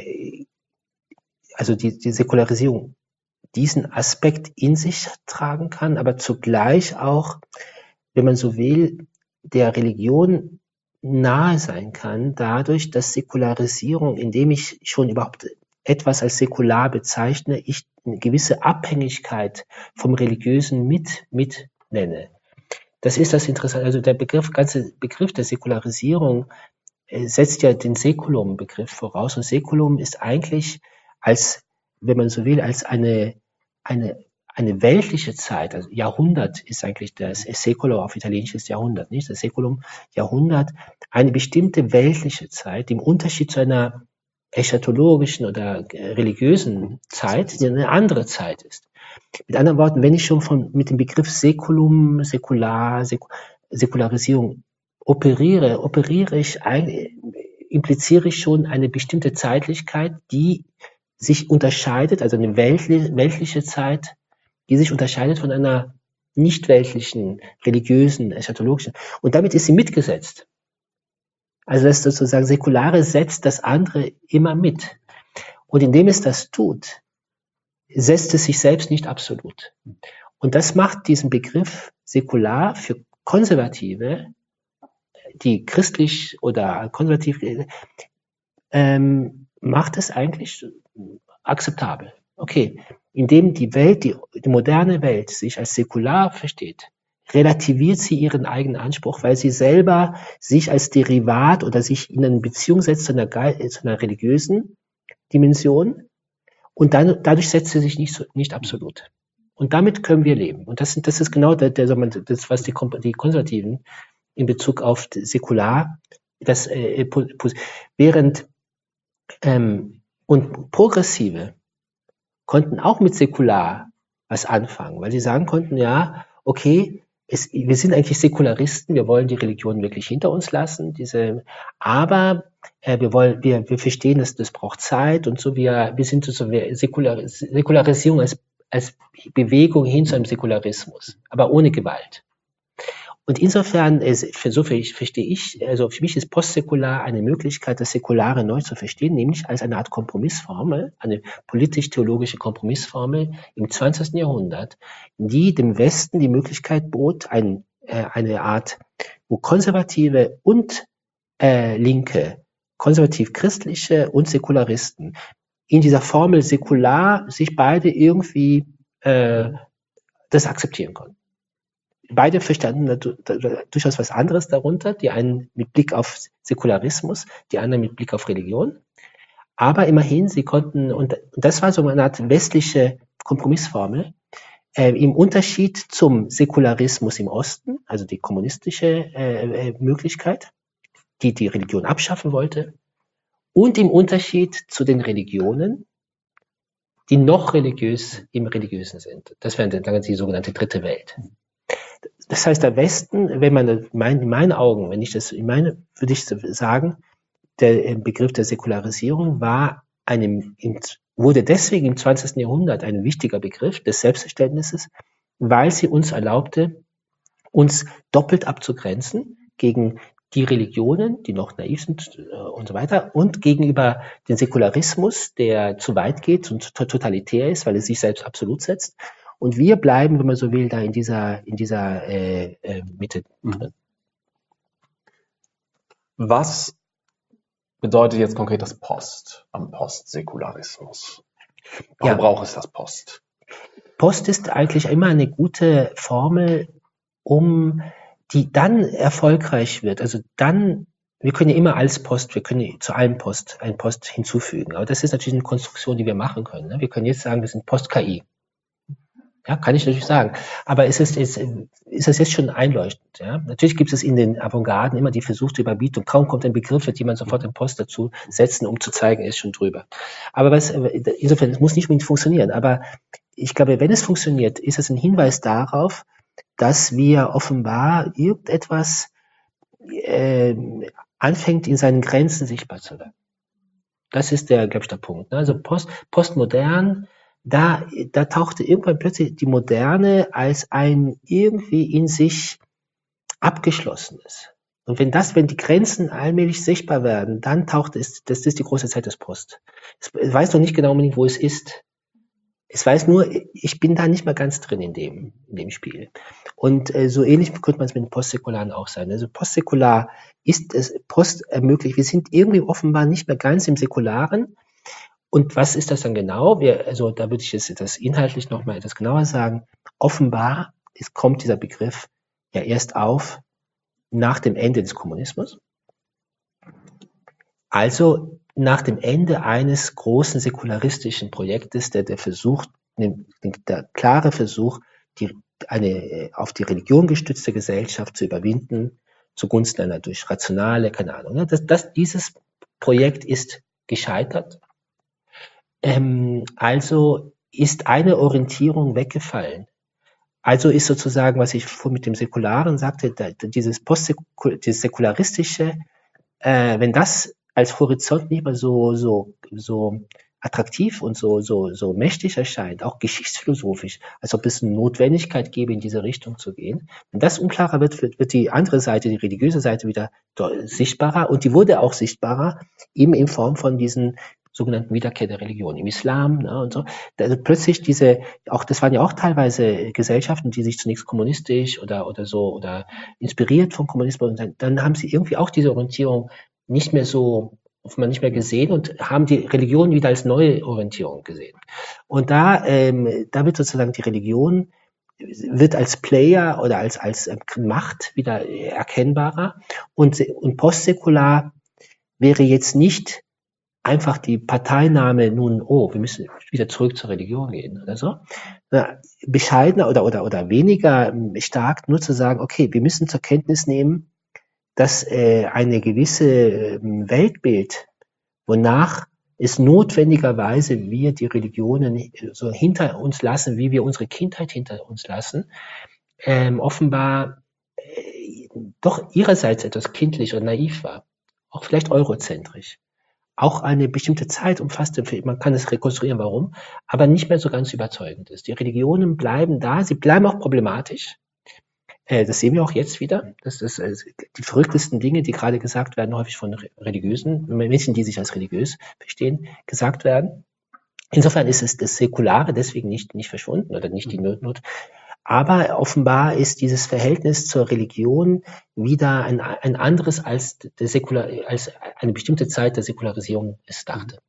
also die, die Säkularisierung diesen Aspekt in sich tragen kann, aber zugleich auch, wenn man so will, der Religion nahe sein kann, dadurch, dass Säkularisierung, indem ich schon überhaupt etwas als säkular bezeichne, ich eine gewisse Abhängigkeit vom Religiösen mit, mit nenne. Das ist das Interessante. Also der Begriff, ganze Begriff der Säkularisierung äh, setzt ja den Säkulum-Begriff voraus. Und Säkulum ist eigentlich als, wenn man so will, als eine, eine, eine weltliche Zeit, also Jahrhundert ist eigentlich das Seculo auf Italienisch ist Jahrhundert, nicht? Das Säkulum, Jahrhundert, eine bestimmte weltliche Zeit, im Unterschied zu einer eschatologischen oder religiösen Zeit, die eine andere Zeit ist. Mit anderen Worten, wenn ich schon von, mit dem Begriff Säkulum, Säkular, Säk, Säkularisierung operiere, operiere ich, impliziere ich schon eine bestimmte Zeitlichkeit, die sich unterscheidet, also eine weltliche, weltliche Zeit, die sich unterscheidet von einer nicht weltlichen, religiösen, eschatologischen. Und damit ist sie mitgesetzt. Also das sozusagen Säkulare setzt das andere immer mit. Und indem es das tut, setzt es sich selbst nicht absolut. Und das macht diesen Begriff säkular für Konservative, die christlich oder konservativ, ähm, macht es eigentlich akzeptabel. Okay, indem die Welt, die, die moderne Welt sich als säkular versteht, relativiert sie ihren eigenen Anspruch, weil sie selber sich als Derivat oder sich in eine Beziehung setzt zu einer, zu einer religiösen Dimension und dann, dadurch setzt sie sich nicht, so, nicht absolut. Und damit können wir leben. Und das, das ist genau der, der, das, was die, die Konservativen in Bezug auf säkular, das, äh, während ähm, und Progressive konnten auch mit säkular was anfangen, weil sie sagen konnten, ja, okay, es, wir sind eigentlich Säkularisten, wir wollen die Religion wirklich hinter uns lassen, diese, aber äh, wir wollen, wir, wir verstehen, dass das braucht Zeit und so, wir, wir sind so wir Säkular, Säkularisierung als, als Bewegung hin zu einem Säkularismus, aber ohne Gewalt. Und insofern, für so verstehe ich, also für mich ist postsäkular eine Möglichkeit, das Säkulare neu zu verstehen, nämlich als eine Art Kompromissformel, eine politisch-theologische Kompromissformel im zwanzigsten Jahrhundert, die dem Westen die Möglichkeit bot, ein, äh, eine Art, wo Konservative und äh, Linke, konservativ-christliche und Säkularisten in dieser Formel säkular sich beide irgendwie äh, das akzeptieren konnten. Beide verstanden durchaus was anderes darunter, die einen mit Blick auf Säkularismus, die anderen mit Blick auf Religion. Aber immerhin, sie konnten, und das war so eine Art westliche Kompromissformel, äh, im Unterschied zum Säkularismus im Osten, also die kommunistische äh, Möglichkeit, die die Religion abschaffen wollte, und im Unterschied zu den Religionen, die noch religiös im Religiösen sind. Das wäre dann die sogenannte dritte Welt. Das heißt, der Westen, wenn man, in meinen Augen, wenn ich das, in meine, würde ich sagen, der Begriff der Säkularisierung war einem, wurde deswegen im zwanzigsten Jahrhundert ein wichtiger Begriff des Selbstverständnisses, weil sie uns erlaubte, uns doppelt abzugrenzen gegen die Religionen, die noch naiv sind und so weiter, und gegenüber dem Säkularismus, der zu weit geht und totalitär ist, weil er sich selbst absolut setzt. Und wir bleiben, wenn man so will, da in dieser, in dieser äh, äh, Mitte drin. Was bedeutet jetzt konkret das Post am Postsäkularismus? Warum Ja. braucht es das Post? Post ist eigentlich immer eine gute Formel, um die dann erfolgreich wird. Also dann, wir können ja immer als Post, wir können zu allem Post ein Post hinzufügen. Aber das ist natürlich eine Konstruktion, die wir machen können. Ne? Wir können jetzt sagen, wir sind Post-K I. Ja, kann ich natürlich sagen. Aber ist es ist, ist es jetzt schon einleuchtend? Ja? Natürlich gibt es in den Avantgarden immer die versuchte Überbietung. Kaum kommt ein Begriff, wird jemand sofort ein Post dazu setzen, um zu zeigen, er ist schon drüber. Aber was, insofern, es muss nicht unbedingt funktionieren. Aber ich glaube, wenn es funktioniert, ist es ein Hinweis darauf, dass wir offenbar irgendetwas äh, anfängt, in seinen Grenzen sichtbar zu werden. Das ist der, glaube ich, der Punkt. Ne? Also Post, postmodern, da, da tauchte irgendwann plötzlich die Moderne als ein irgendwie in sich abgeschlossenes. Und wenn das, wenn die Grenzen allmählich sichtbar werden, dann taucht es, das ist die große Zeit des Post. Es weiß noch nicht genau unbedingt, wo es ist. Es weiß nur, ich bin da nicht mehr ganz drin in dem, in dem Spiel. Und äh, so ähnlich könnte man es mit dem Postsäkularen auch sein. Also postsäkular ist es, Post ermöglicht, wir sind irgendwie offenbar nicht mehr ganz im Säkularen. Und was ist das dann genau? Wir, also da würde ich jetzt das inhaltlich nochmal etwas genauer sagen. Offenbar ist, kommt dieser Begriff ja erst auf nach dem Ende des Kommunismus. Also nach dem Ende eines großen säkularistischen Projektes, der, der Versuch, der klare Versuch, die, eine auf die Religion gestützte Gesellschaft zu überwinden, zugunsten einer durch rationale, keine Ahnung. Das, das, dieses Projekt ist gescheitert. Ähm, also ist eine Orientierung weggefallen. Also ist sozusagen, was ich vor mit dem Säkularen sagte, da, dieses Postsäkul- dieses Säkularistische, äh, wenn das als Horizont nicht mehr so, so, so attraktiv und so, so, so mächtig erscheint, auch geschichtsphilosophisch, als ob es eine Notwendigkeit gäbe, in diese Richtung zu gehen. Wenn das unklarer wird, wird, wird die andere Seite, die religiöse Seite wieder sichtbarer, und die wurde auch sichtbarer, eben in Form von diesen sogenannten Wiederkehr der Religion im Islam, ne, und so. Also plötzlich diese, auch das waren ja auch teilweise Gesellschaften, die sich zunächst kommunistisch oder oder so oder inspiriert vom Kommunismus, und dann, dann haben sie irgendwie auch diese Orientierung nicht mehr so, offenbar nicht mehr gesehen und haben die Religion wieder als neue Orientierung gesehen. Und da, ähm, da wird sozusagen die Religion wird als Player oder als als Macht wieder erkennbarer, und und postsäkular wäre jetzt nicht einfach die Parteinahme nun, oh, wir müssen wieder zurück zur Religion gehen oder so. Na, bescheidener oder, oder, oder weniger stark nur zu sagen, okay, wir müssen zur Kenntnis nehmen, dass äh, eine gewisse äh, Weltbild, wonach es notwendigerweise wir die Religionen so hinter uns lassen, wie wir unsere Kindheit hinter uns lassen, ähm, offenbar äh, doch ihrerseits etwas kindlich und naiv war. Auch vielleicht eurozentrisch. Auch eine bestimmte Zeit umfasste, man kann es rekonstruieren, warum, aber nicht mehr so ganz überzeugend ist. Die Religionen bleiben da, sie bleiben auch problematisch. Äh, das sehen wir auch jetzt wieder. Das ist äh, die verrücktesten Dinge, die gerade gesagt werden, häufig von religiösen Menschen, die sich als religiös verstehen, gesagt werden. Insofern ist es das Säkulare deswegen nicht, nicht verschwunden oder nicht die Not. Aber offenbar ist dieses Verhältnis zur Religion wieder ein, ein anderes, als, der Säkular, als eine bestimmte Zeit der Säkularisierung es dachte.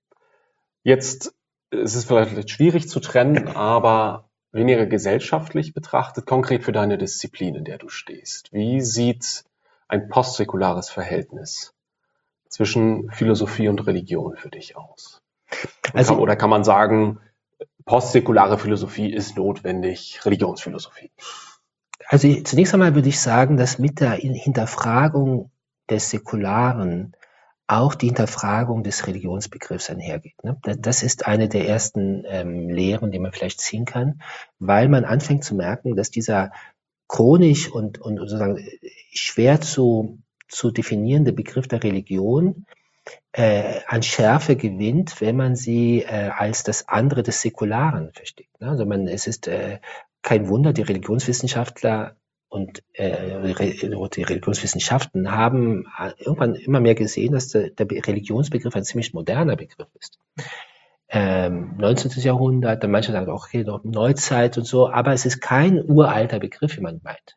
Jetzt ist es vielleicht schwierig zu trennen, aber weniger gesellschaftlich betrachtet, konkret für deine Disziplin, in der du stehst. Wie sieht ein postsäkulares Verhältnis zwischen Philosophie und Religion für dich aus? Also, kann, oder kann man sagen, postsäkulare Philosophie ist notwendig, Religionsphilosophie? Also zunächst einmal würde ich sagen, dass mit der Hinterfragung des Säkularen auch die Hinterfragung des Religionsbegriffs einhergeht. Ne? Das ist eine der ersten ähm, Lehren, die man vielleicht ziehen kann, weil man anfängt zu merken, dass dieser chronisch und, und sozusagen schwer zu, zu definierende Begriff der Religion äh, an Schärfe gewinnt, wenn man sie äh, als das andere des Säkularen versteht. Ne? Also man, es ist äh, kein Wunder, die Religionswissenschaftler und äh, die Religionswissenschaften haben irgendwann immer mehr gesehen, dass der, der Religionsbegriff ein ziemlich moderner Begriff ist. Ähm, neunzehnten. Jahrhundert, dann manche sagen auch, okay, noch Neuzeit und so, aber es ist kein uralter Begriff, wie man meint.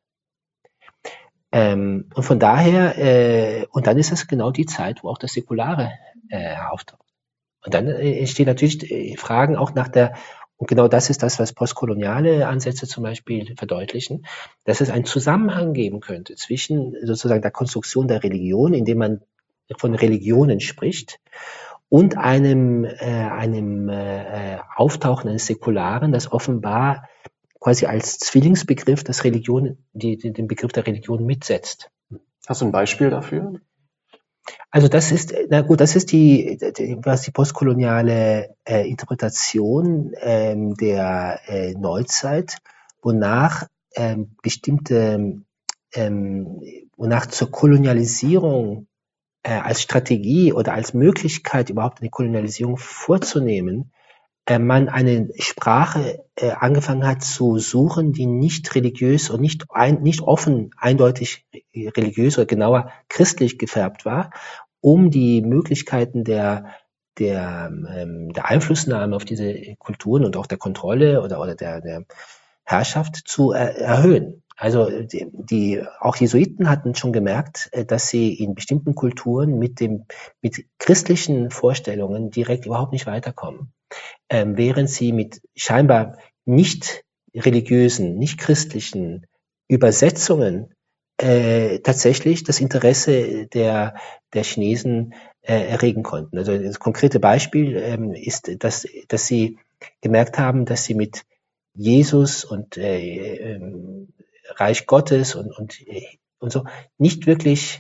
Ähm, und von daher, äh, und dann ist es genau die Zeit, wo auch das Säkulare äh, auftaucht. Und dann äh, entstehen natürlich äh, Fragen auch nach der, und genau das ist das, was postkoloniale Ansätze zum Beispiel verdeutlichen, dass es einen Zusammenhang geben könnte zwischen sozusagen der Konstruktion der Religion, indem man von Religionen spricht, und einem, äh, einem äh, Auftauchen eines Säkularen, das offenbar quasi als Zwillingsbegriff das Religion, die, die, den Begriff der Religion mitsetzt. Hast du ein Beispiel dafür? Also das ist, na gut, das ist die, die was die postkoloniale äh, Interpretation ähm, der äh, Neuzeit, wonach ähm, bestimmte, ähm, wonach zur Kolonialisierung äh, als Strategie oder als Möglichkeit überhaupt eine Kolonialisierung vorzunehmen, äh, man eine Sprache äh, angefangen hat zu suchen, die nicht religiös und nicht ein, nicht offen, eindeutig religiös oder genauer christlich gefärbt war, um die Möglichkeiten der der, ähm, der Einflussnahme auf diese Kulturen und auch der Kontrolle oder oder der der Herrschaft zu äh, erhöhen. Also die, die auch Jesuiten hatten schon gemerkt, äh, dass sie in bestimmten Kulturen mit dem mit christlichen Vorstellungen direkt überhaupt nicht weiterkommen, ähm, während sie mit scheinbar nicht religiösen, nicht christlichen Übersetzungen äh, tatsächlich das Interesse der der Chinesen äh, erregen konnten. Also das konkrete Beispiel ähm, ist, dass dass sie gemerkt haben, dass sie mit Jesus und äh, ähm, Reich Gottes und und und so nicht wirklich,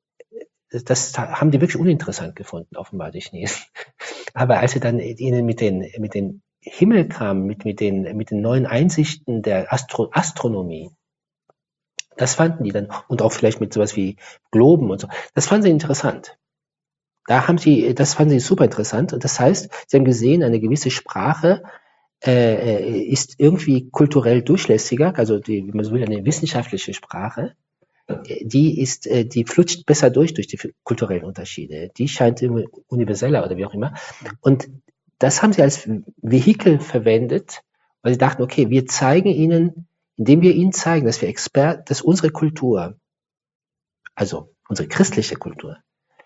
das haben die wirklich uninteressant gefunden, offenbar die Chinesen. Aber als sie dann ihnen mit den mit den Himmel kamen, mit mit den mit den neuen Einsichten der Astro Astronomie, das fanden die dann, und auch vielleicht mit sowas wie Globen und so, das fanden sie interessant. Da haben sie, das fanden sie super interessant. Und das heißt, sie haben gesehen, eine gewisse Sprache äh, ist irgendwie kulturell durchlässiger, also die, wie man so will, eine wissenschaftliche Sprache. Die ist, die flutscht besser durch durch die kulturellen Unterschiede. Die scheint universeller oder wie auch immer. Und das haben sie als Vehikel verwendet, weil sie dachten, okay, wir zeigen ihnen, indem wir ihnen zeigen, dass wir Expert, dass unsere Kultur, also unsere christliche Kultur,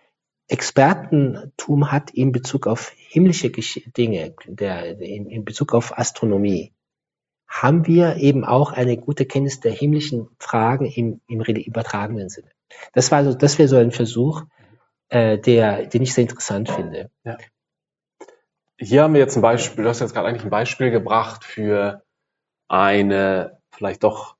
Expertentum hat in Bezug auf himmlische Dinge, der, in, in Bezug auf Astronomie, haben wir eben auch eine gute Kenntnis der himmlischen Fragen im, im übertragenen Sinne. Das war also, das wäre so ein Versuch, äh, der, den ich sehr interessant finde. Ja. Hier haben wir jetzt ein Beispiel, du hast jetzt gerade eigentlich ein Beispiel gebracht für eine vielleicht doch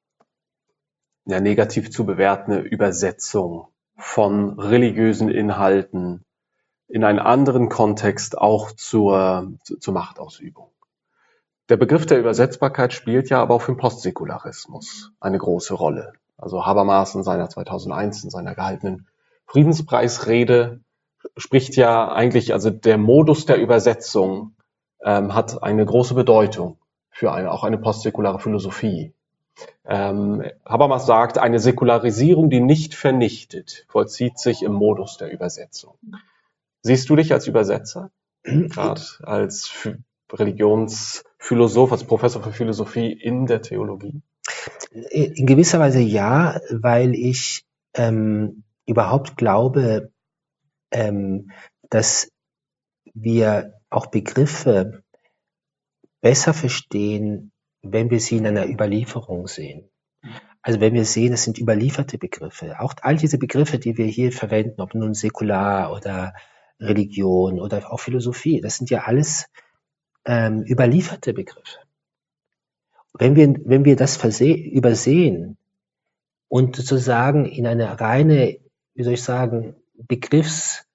ja, negativ zu bewertende Übersetzung von religiösen Inhalten in einen anderen Kontext auch zur, zur Machtausübung. Der Begriff der Übersetzbarkeit spielt ja aber auch für den Postsäkularismus eine große Rolle. Also Habermas in seiner zweitausendeins, in seiner gehaltenen Friedenspreisrede spricht ja eigentlich, also der Modus der Übersetzung ähm, hat eine große Bedeutung für eine, auch eine postsäkulare Philosophie. Ähm, Habermas sagt, eine Säkularisierung, die nicht vernichtet, vollzieht sich im Modus der Übersetzung. Siehst du dich als Übersetzer? Gerade als Religionsphilosoph, als Professor für Philosophie in der Theologie? In gewisser Weise ja, weil ich ähm, überhaupt glaube, ähm, dass wir auch Begriffe besser verstehen, wenn wir sie in einer Überlieferung sehen. Also wenn wir sehen, es sind überlieferte Begriffe. Auch all diese Begriffe, die wir hier verwenden, ob nun säkular oder Religion oder auch Philosophie, das sind ja alles ähm, überlieferte Begriffe. Wenn wir, wenn wir das verse- übersehen und sozusagen in eine reine, wie soll ich sagen, Begriffs,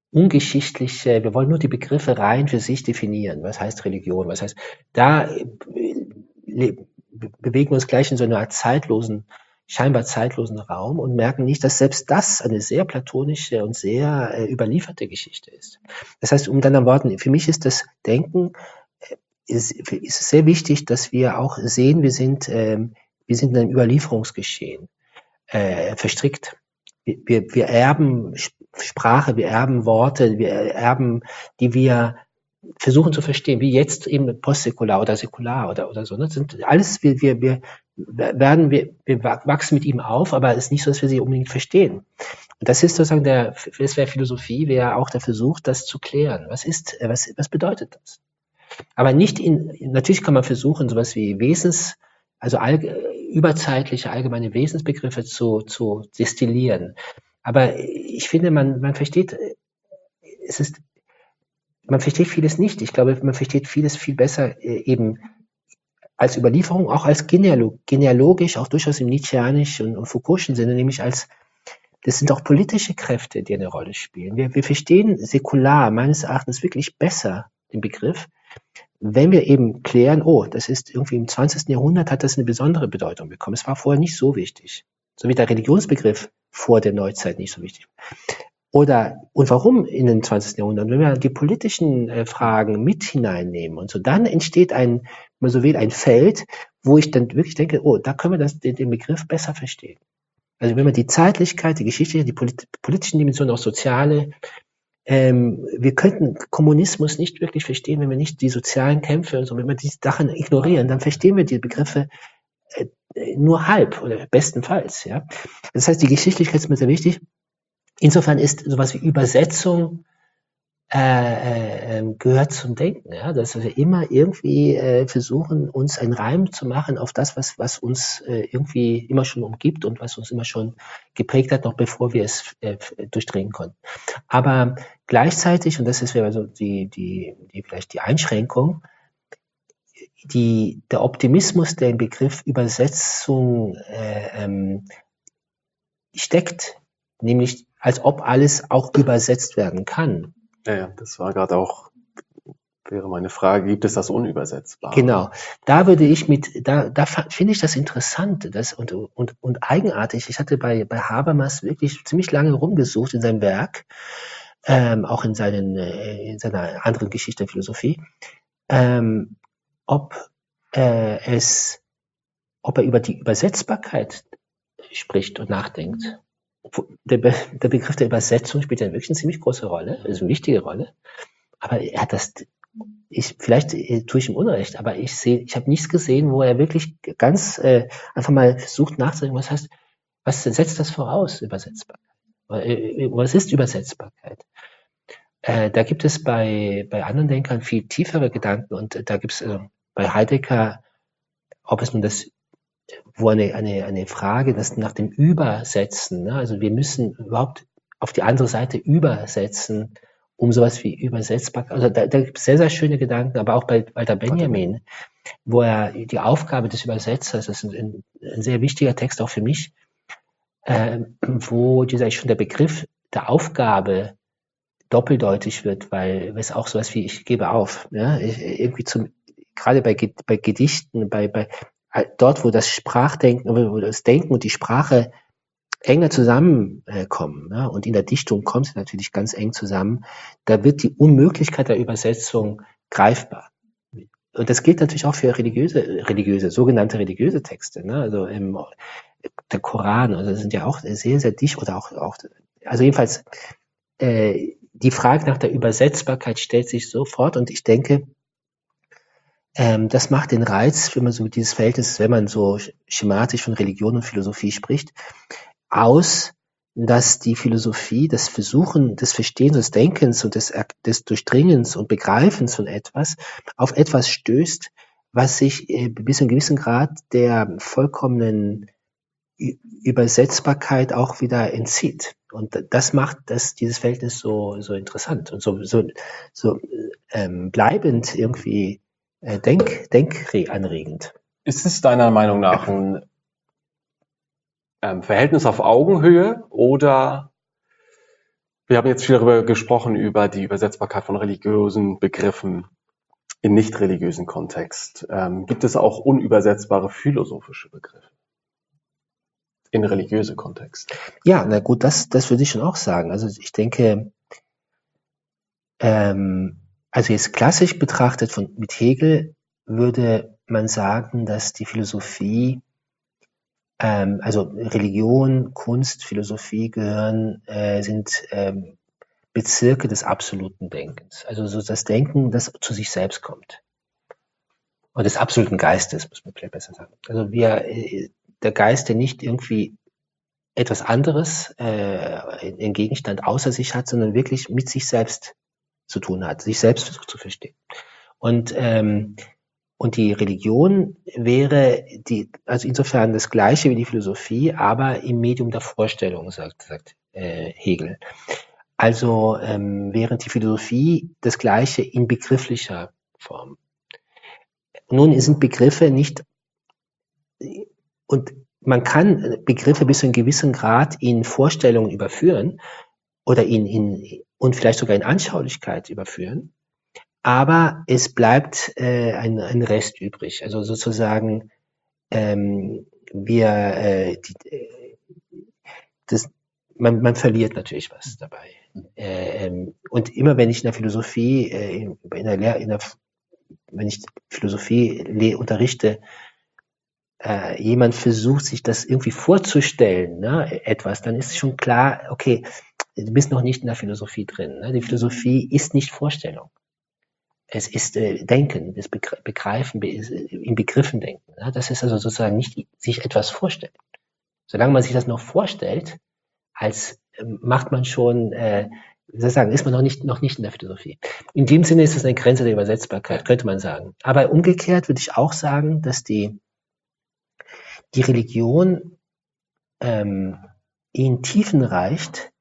ungeschichtliche, wir wollen nur die Begriffe rein für sich definieren. Was heißt Religion? Was heißt, da äh, le- bewegen wir uns gleich in so einer Art zeitlosen, scheinbar zeitlosen Raum und merken nicht, dass selbst das eine sehr platonische und sehr äh, überlieferte Geschichte ist. Das heißt, um mit anderen Worten, für mich ist das Denken, äh, ist, ist es sehr wichtig, dass wir auch sehen, wir sind, ähm, wir sind in einem Überlieferungsgeschehen äh, verstrickt. Wir, wir, wir erben Sprache, wir erben Worte, wir erben, die wir versuchen zu verstehen, wie jetzt eben postsäkular oder säkular oder, oder so. Das sind alles, wir, wir, wir werden, wir, wir wachsen mit ihm auf, aber es ist nicht so, dass wir sie unbedingt verstehen. Und das ist sozusagen der, das wäre Philosophie, wäre auch der Versuch, das zu klären. Was ist, was, was bedeutet das? Aber nicht in, natürlich kann man versuchen, sowas wie Wesens, also all, überzeitliche allgemeine Wesensbegriffe zu, zu destillieren. Aber ich finde, man, man versteht, es ist, man versteht vieles nicht. Ich glaube, man versteht vieles viel besser äh, eben als Überlieferung, auch als genealog, genealogisch, auch durchaus im Nietzscheanischen und, und Foucault'schen Sinne, nämlich als, das sind auch politische Kräfte, die eine Rolle spielen. Wir, wir verstehen säkular meines Erachtens wirklich besser den Begriff, wenn wir eben klären, oh, das ist irgendwie im zwanzigsten Jahrhundert hat das eine besondere Bedeutung bekommen. Es war vorher nicht so wichtig. So wie der Religionsbegriff vor der Neuzeit nicht so wichtig. Oder, und warum in den zwanzigsten Jahrhundert? Wenn wir die politischen äh, Fragen mit hineinnehmen und so, dann entsteht ein, wenn man so will, ein Feld, wo ich dann wirklich denke, oh, da können wir das, den, den Begriff besser verstehen. Also wenn man die Zeitlichkeit, die Geschichte, die polit politischen Dimensionen, auch soziale, ähm, wir könnten Kommunismus nicht wirklich verstehen, wenn wir nicht die sozialen Kämpfe und so, wenn wir diese Sachen ignorieren, dann verstehen wir die Begriffe äh, nur halb oder bestenfalls, ja. Das heißt, die Geschichtlichkeit ist mir sehr wichtig. Insofern ist sowas wie Übersetzung äh, äh, gehört zum Denken, ja, dass wir immer irgendwie äh, versuchen, uns einen Reim zu machen auf das, was, was uns äh, irgendwie immer schon umgibt und was uns immer schon geprägt hat, noch bevor wir es äh, durchdringen konnten. Aber gleichzeitig, und das ist also die, die, die vielleicht die Einschränkung, die, der Optimismus, der im Begriff Übersetzung äh, ähm, steckt, nämlich als ob alles auch übersetzt werden kann. Ja, ja, das war gerade auch, wäre meine Frage, gibt es das Unübersetzbare? Genau, da würde ich mit, da, da finde ich das interessant das, und, und, und eigenartig. Ich hatte bei, bei Habermas wirklich ziemlich lange rumgesucht in seinem Werk, ähm, auch in, seinen, in seiner anderen Geschichte der Philosophie, ähm, ob, äh, es, ob er über die Übersetzbarkeit spricht und nachdenkt. Der, Be der Begriff der Übersetzung spielt ja wirklich eine ziemlich große Rolle, ist eine wichtige Rolle. Aber er hat das, ich, vielleicht äh, tue ich ihm Unrecht, aber ich sehe, ich habe nichts gesehen, wo er wirklich ganz äh, einfach mal versucht nachzudenken, was heißt, was setzt das voraus, Übersetzbarkeit? Äh, was ist Übersetzbarkeit? Äh, da gibt es bei, bei anderen Denkern viel tiefere Gedanken und äh, da gibt es äh, bei Heidegger, ob es nun das wo eine, eine, eine Frage, das nach dem Übersetzen, ne? Also wir müssen überhaupt auf die andere Seite übersetzen, um sowas wie Übersetzbarkeit, also da, da gibt es sehr, sehr schöne Gedanken, aber auch bei Walter Benjamin, wo er die Aufgabe des Übersetzers, das ist ein, ein sehr wichtiger Text auch für mich, äh, wo dieser schon der Begriff der Aufgabe doppeldeutig wird, weil es auch sowas wie ich gebe auf, ne? Ich, irgendwie zum, gerade bei, bei Gedichten, bei, bei dort, wo das Sprachdenken, wo das Denken und die Sprache enger zusammenkommen, ja, und in der Dichtung kommt es natürlich ganz eng zusammen, da wird die Unmöglichkeit der Übersetzung greifbar. Und das gilt natürlich auch für religiöse, religiöse, sogenannte religiöse Texte, ne? Also im, der Koran, also das sind ja auch sehr, sehr dicht oder auch, auch also jedenfalls äh, die Frage nach der Übersetzbarkeit stellt sich sofort und ich denke, Ähm, das macht den Reiz, wenn man so mit dieses Verhältnis, wenn man so schematisch von Religion und Philosophie spricht, aus, dass die Philosophie, das Versuchen des Verstehens, des Denkens und des, des Durchdringens und Begreifens von etwas auf etwas stößt, was sich äh, bis zu einem gewissen Grad der vollkommenen Übersetzbarkeit auch wieder entzieht. Und das macht das, dieses Verhältnis so, so interessant und so, so, so ähm, bleibend irgendwie Denk, denkanregend. Ist es deiner Meinung nach ein ähm, Verhältnis auf Augenhöhe oder Wir haben jetzt viel darüber gesprochen, über die Übersetzbarkeit von religiösen Begriffen in nicht religiösen Kontext. Ähm, gibt es auch unübersetzbare philosophische Begriffe in religiöse Kontext? Ja, na gut, das, das würde ich schon auch sagen. Also ich denke, ähm, also jetzt klassisch betrachtet von, mit Hegel würde man sagen, dass die Philosophie, ähm, also Religion, Kunst, Philosophie gehören, äh, sind ähm, Bezirke des absoluten Denkens. Also so das Denken, das zu sich selbst kommt. Und des absoluten Geistes, muss man vielleicht besser sagen. Also wir, äh, der Geist, der nicht irgendwie etwas anderes, äh, einen Gegenstand außer sich hat, sondern wirklich mit sich selbst zu tun hat, sich selbst versucht zu verstehen. Und, ähm, und die Religion wäre die, also insofern das Gleiche wie die Philosophie, aber im Medium der Vorstellung, sagt, sagt äh, Hegel. Also ähm, während die Philosophie das Gleiche in begrifflicher Form. Nun sind Begriffe nicht, und man kann Begriffe bis zu einem gewissen Grad in Vorstellungen überführen oder in, in und vielleicht sogar in Anschaulichkeit überführen, aber es bleibt äh, ein, ein Rest übrig. Also sozusagen ähm, wir äh, die, äh, das, man, man verliert natürlich was dabei. Äh, ähm, und immer wenn ich in der Philosophie, äh, in, in der Lehr, in der, wenn ich Philosophie le- unterrichte, äh, jemand versucht, sich das irgendwie vorzustellen, ne, etwas, dann ist schon klar, okay, du bist noch nicht in der Philosophie drin. Ne? Die Philosophie ist nicht Vorstellung. Es ist äh, Denken, das Begr- Begreifen, be- in Begriffen denken. Ne? Das ist also sozusagen nicht sich etwas vorstellen. Solange man sich das noch vorstellt, als äh, macht man schon, äh, wie soll ich sagen, ist man noch nicht, noch nicht in der Philosophie. In dem Sinne ist es eine Grenze der Übersetzbarkeit, könnte man sagen. Aber umgekehrt würde ich auch sagen, dass die, die Religion ähm, in Tiefen reicht,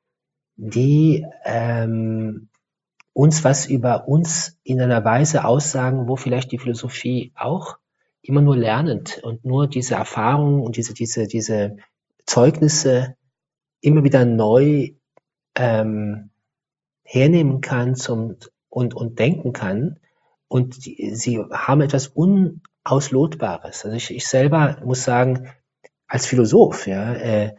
die ähm, uns was über uns in einer Weise aussagen, wo vielleicht die Philosophie auch immer nur lernend und nur diese Erfahrungen und diese, diese, diese Zeugnisse immer wieder neu ähm, hernehmen kann zum, und, und denken kann. Und die, sie haben etwas Unauslotbares. Also ich, ich selber muss sagen, als Philosoph, ja, äh,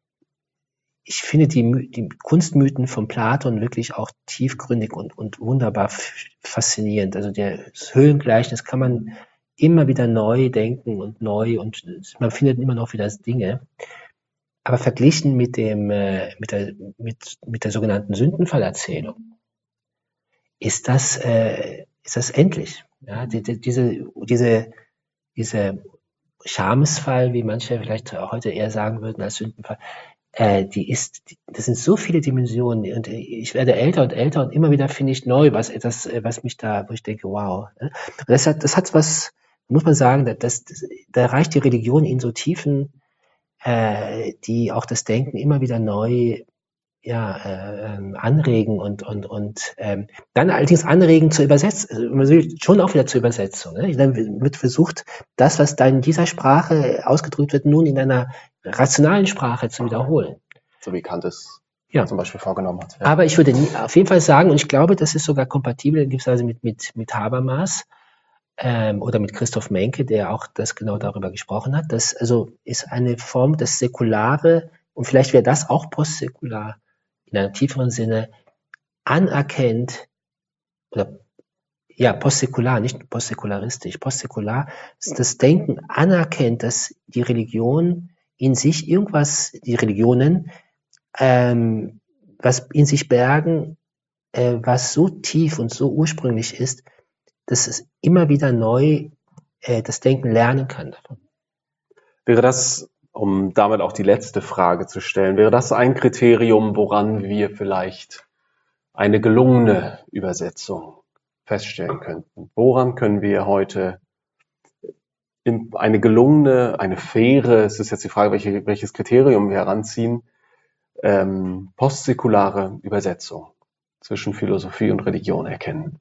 ich finde die, die Kunstmythen von Platon wirklich auch tiefgründig und, und wunderbar faszinierend. Also das Höhlengleichnis kann man immer wieder neu denken und neu und man findet immer noch wieder Dinge. Aber verglichen mit dem, äh, mit der, mit, mit der sogenannten Sündenfallerzählung ist das, äh, ist das endlich. Ja, die, die, diese, diese, diese Schamesfall, wie manche vielleicht heute eher sagen würden als Sündenfall, äh, die ist, die, das sind so viele Dimensionen und ich werde älter und älter und immer wieder finde ich neu, was etwas, was mich da, wo ich denke, wow. Ne? Das hat, das hat was, muss man sagen, das, das, da reicht die Religion in so Tiefen, äh, die auch das Denken immer wieder neu, ja, äh, anregen und und und ähm, dann allerdings anregen zur Übersetzung, man will schon auch wieder zur Übersetzung. Ne? Dann wird versucht, das, was da in dieser Sprache ausgedrückt wird, nun in einer rationalen Sprache zu wiederholen. So wie Kant es ja. zum Beispiel vorgenommen hat. Ja. Aber ich würde nie, auf jeden Fall sagen, und ich glaube, das ist sogar kompatibel in gewisser Weise mit mit mit Habermas ähm, oder mit Christoph Menke, der auch das genau darüber gesprochen hat. Das also ist eine Form des Säkulare und vielleicht wäre das auch postsäkular in einem tieferen Sinne anerkennt, oder ja, postsäkular, nicht postsäkularistisch, postsäkular, das Denken anerkennt, dass die Religion in sich irgendwas, die Religionen, ähm, was in sich bergen, äh, was so tief und so ursprünglich ist, dass es immer wieder neu äh, das Denken lernen kann davon. Wäre das, um damit auch die letzte Frage zu stellen, wäre das ein Kriterium, woran wir vielleicht eine gelungene Übersetzung feststellen könnten? Woran können wir heute in eine gelungene, eine faire, es ist jetzt die Frage, welche, welches Kriterium wir heranziehen, ähm, postsäkulare Übersetzung zwischen Philosophie und Religion erkennen?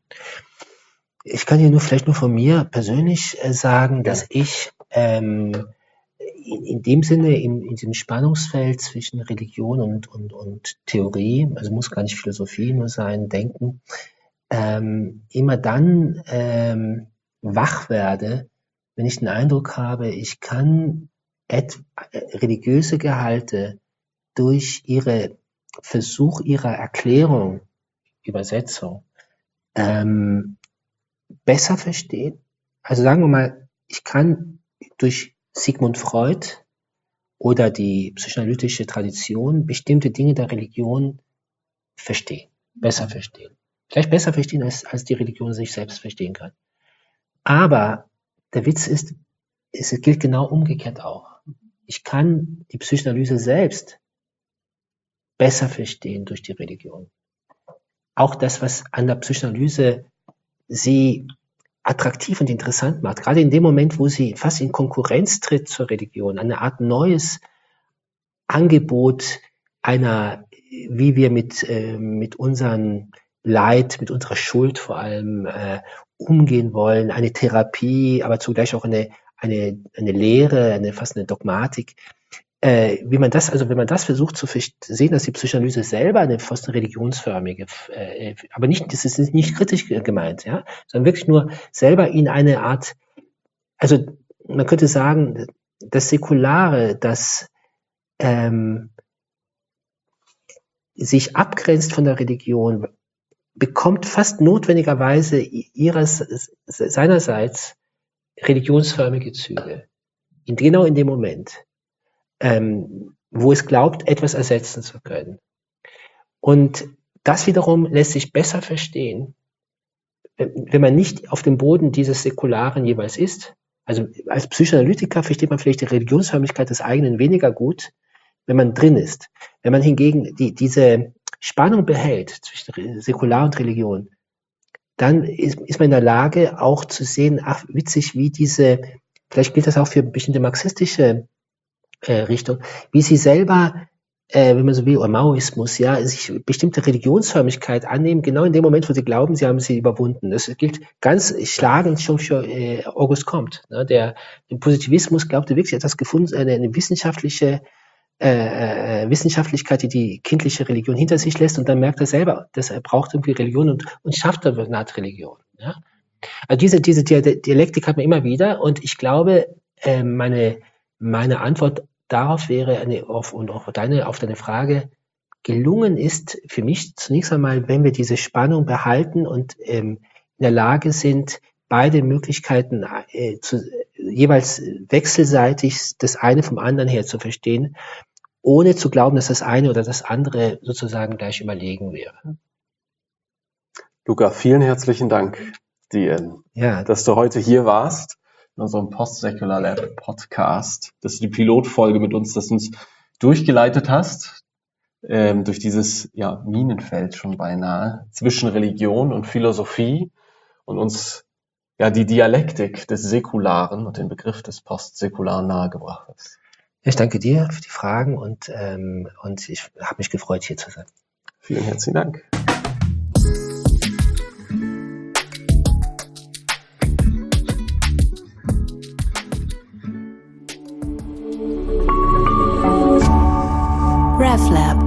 Ich kann hier nur vielleicht nur von mir persönlich äh, sagen, dass ich ähm, in, in dem Sinne, in, in diesem Spannungsfeld zwischen Religion und, und, und Theorie, also muss gar nicht Philosophie nur sein, Denken, ähm, immer dann ähm, wach werde, wenn ich den Eindruck habe, ich kann et, äh, religiöse Gehalte durch ihre Versuch ihrer Erklärung, Übersetzung, ähm, besser verstehen. Also sagen wir mal, ich kann durch Sigmund Freud oder die psychoanalytische Tradition bestimmte Dinge der Religion verstehen, besser verstehen. Vielleicht besser verstehen, als, als die Religion sich selbst verstehen kann. Aber der Witz ist, es gilt genau umgekehrt auch. Ich kann die Psychoanalyse selbst besser verstehen durch die Religion. Auch das, was an der Psychoanalyse sie attraktiv und interessant macht, gerade in dem Moment, wo sie fast in Konkurrenz tritt zur Religion, eine Art neues Angebot einer, wie wir mit, äh, mit unserem Leid, mit unserer Schuld vor allem äh, umgehen wollen, eine Therapie, aber zugleich auch eine, eine, eine Lehre, eine, fast eine Dogmatik. Äh, wie man das, also wenn man das versucht zu sehen, dass die Psychoanalyse selber eine fast eine religionsförmige, äh, aber nicht, das ist nicht kritisch gemeint, ja, sondern wirklich nur selber in eine Art, also man könnte sagen, das Säkulare, das ähm, sich abgrenzt von der Religion, bekommt fast notwendigerweise ihres, seinerseits religionsförmige Züge. In, genau in dem Moment. Ähm, wo es glaubt, etwas ersetzen zu können. Und das wiederum lässt sich besser verstehen, wenn man nicht auf dem Boden dieses Säkularen jeweils ist. Also als Psychoanalytiker versteht man vielleicht die Religionsförmigkeit des eigenen weniger gut, wenn man drin ist. Wenn man hingegen die, diese Spannung behält zwischen Säkular und Religion, dann ist, ist man in der Lage auch zu sehen, ach witzig, wie diese, vielleicht gilt das auch für bestimmte marxistische Richtung, wie sie selber, äh, wenn man so will, oder Maoismus, ja, sich bestimmte Religionsförmigkeit annehmen, genau in dem Moment, wo sie glauben, sie haben sie überwunden. Das gilt ganz schlagend schon für äh, Auguste Comte. Ne? Der im Positivismus glaubte wirklich etwas gefunden, eine, eine wissenschaftliche äh, Wissenschaftlichkeit, die die kindliche Religion hinter sich lässt, und dann merkt er selber, dass er braucht irgendwie Religion und, und schafft dann eine Art Religion. Ja? Also diese, diese Dialektik hat man immer wieder, und ich glaube, äh, meine, meine Antwort darauf wäre eine, auf, und auch deine, auf deine Frage, gelungen ist für mich zunächst einmal, wenn wir diese Spannung behalten und ähm, in der Lage sind, beide Möglichkeiten äh, zu, jeweils wechselseitig das eine vom anderen her zu verstehen, ohne zu glauben, dass das eine oder das andere sozusagen gleich überlegen wäre. Luca, vielen herzlichen Dank dir, ja, dass du heute hier warst. In unserem Post-Secular Lab Podcast. Das ist die Pilotfolge mit uns, dass du uns durchgeleitet hast, ähm, durch dieses ja, Minenfeld schon beinahe, zwischen Religion und Philosophie, und uns ja die Dialektik des Säkularen und den Begriff des Postsäkularen nahegebracht hast. Ich danke dir für die Fragen, und, ähm, und ich habe mich gefreut, hier zu sein. Vielen herzlichen Dank. RefLab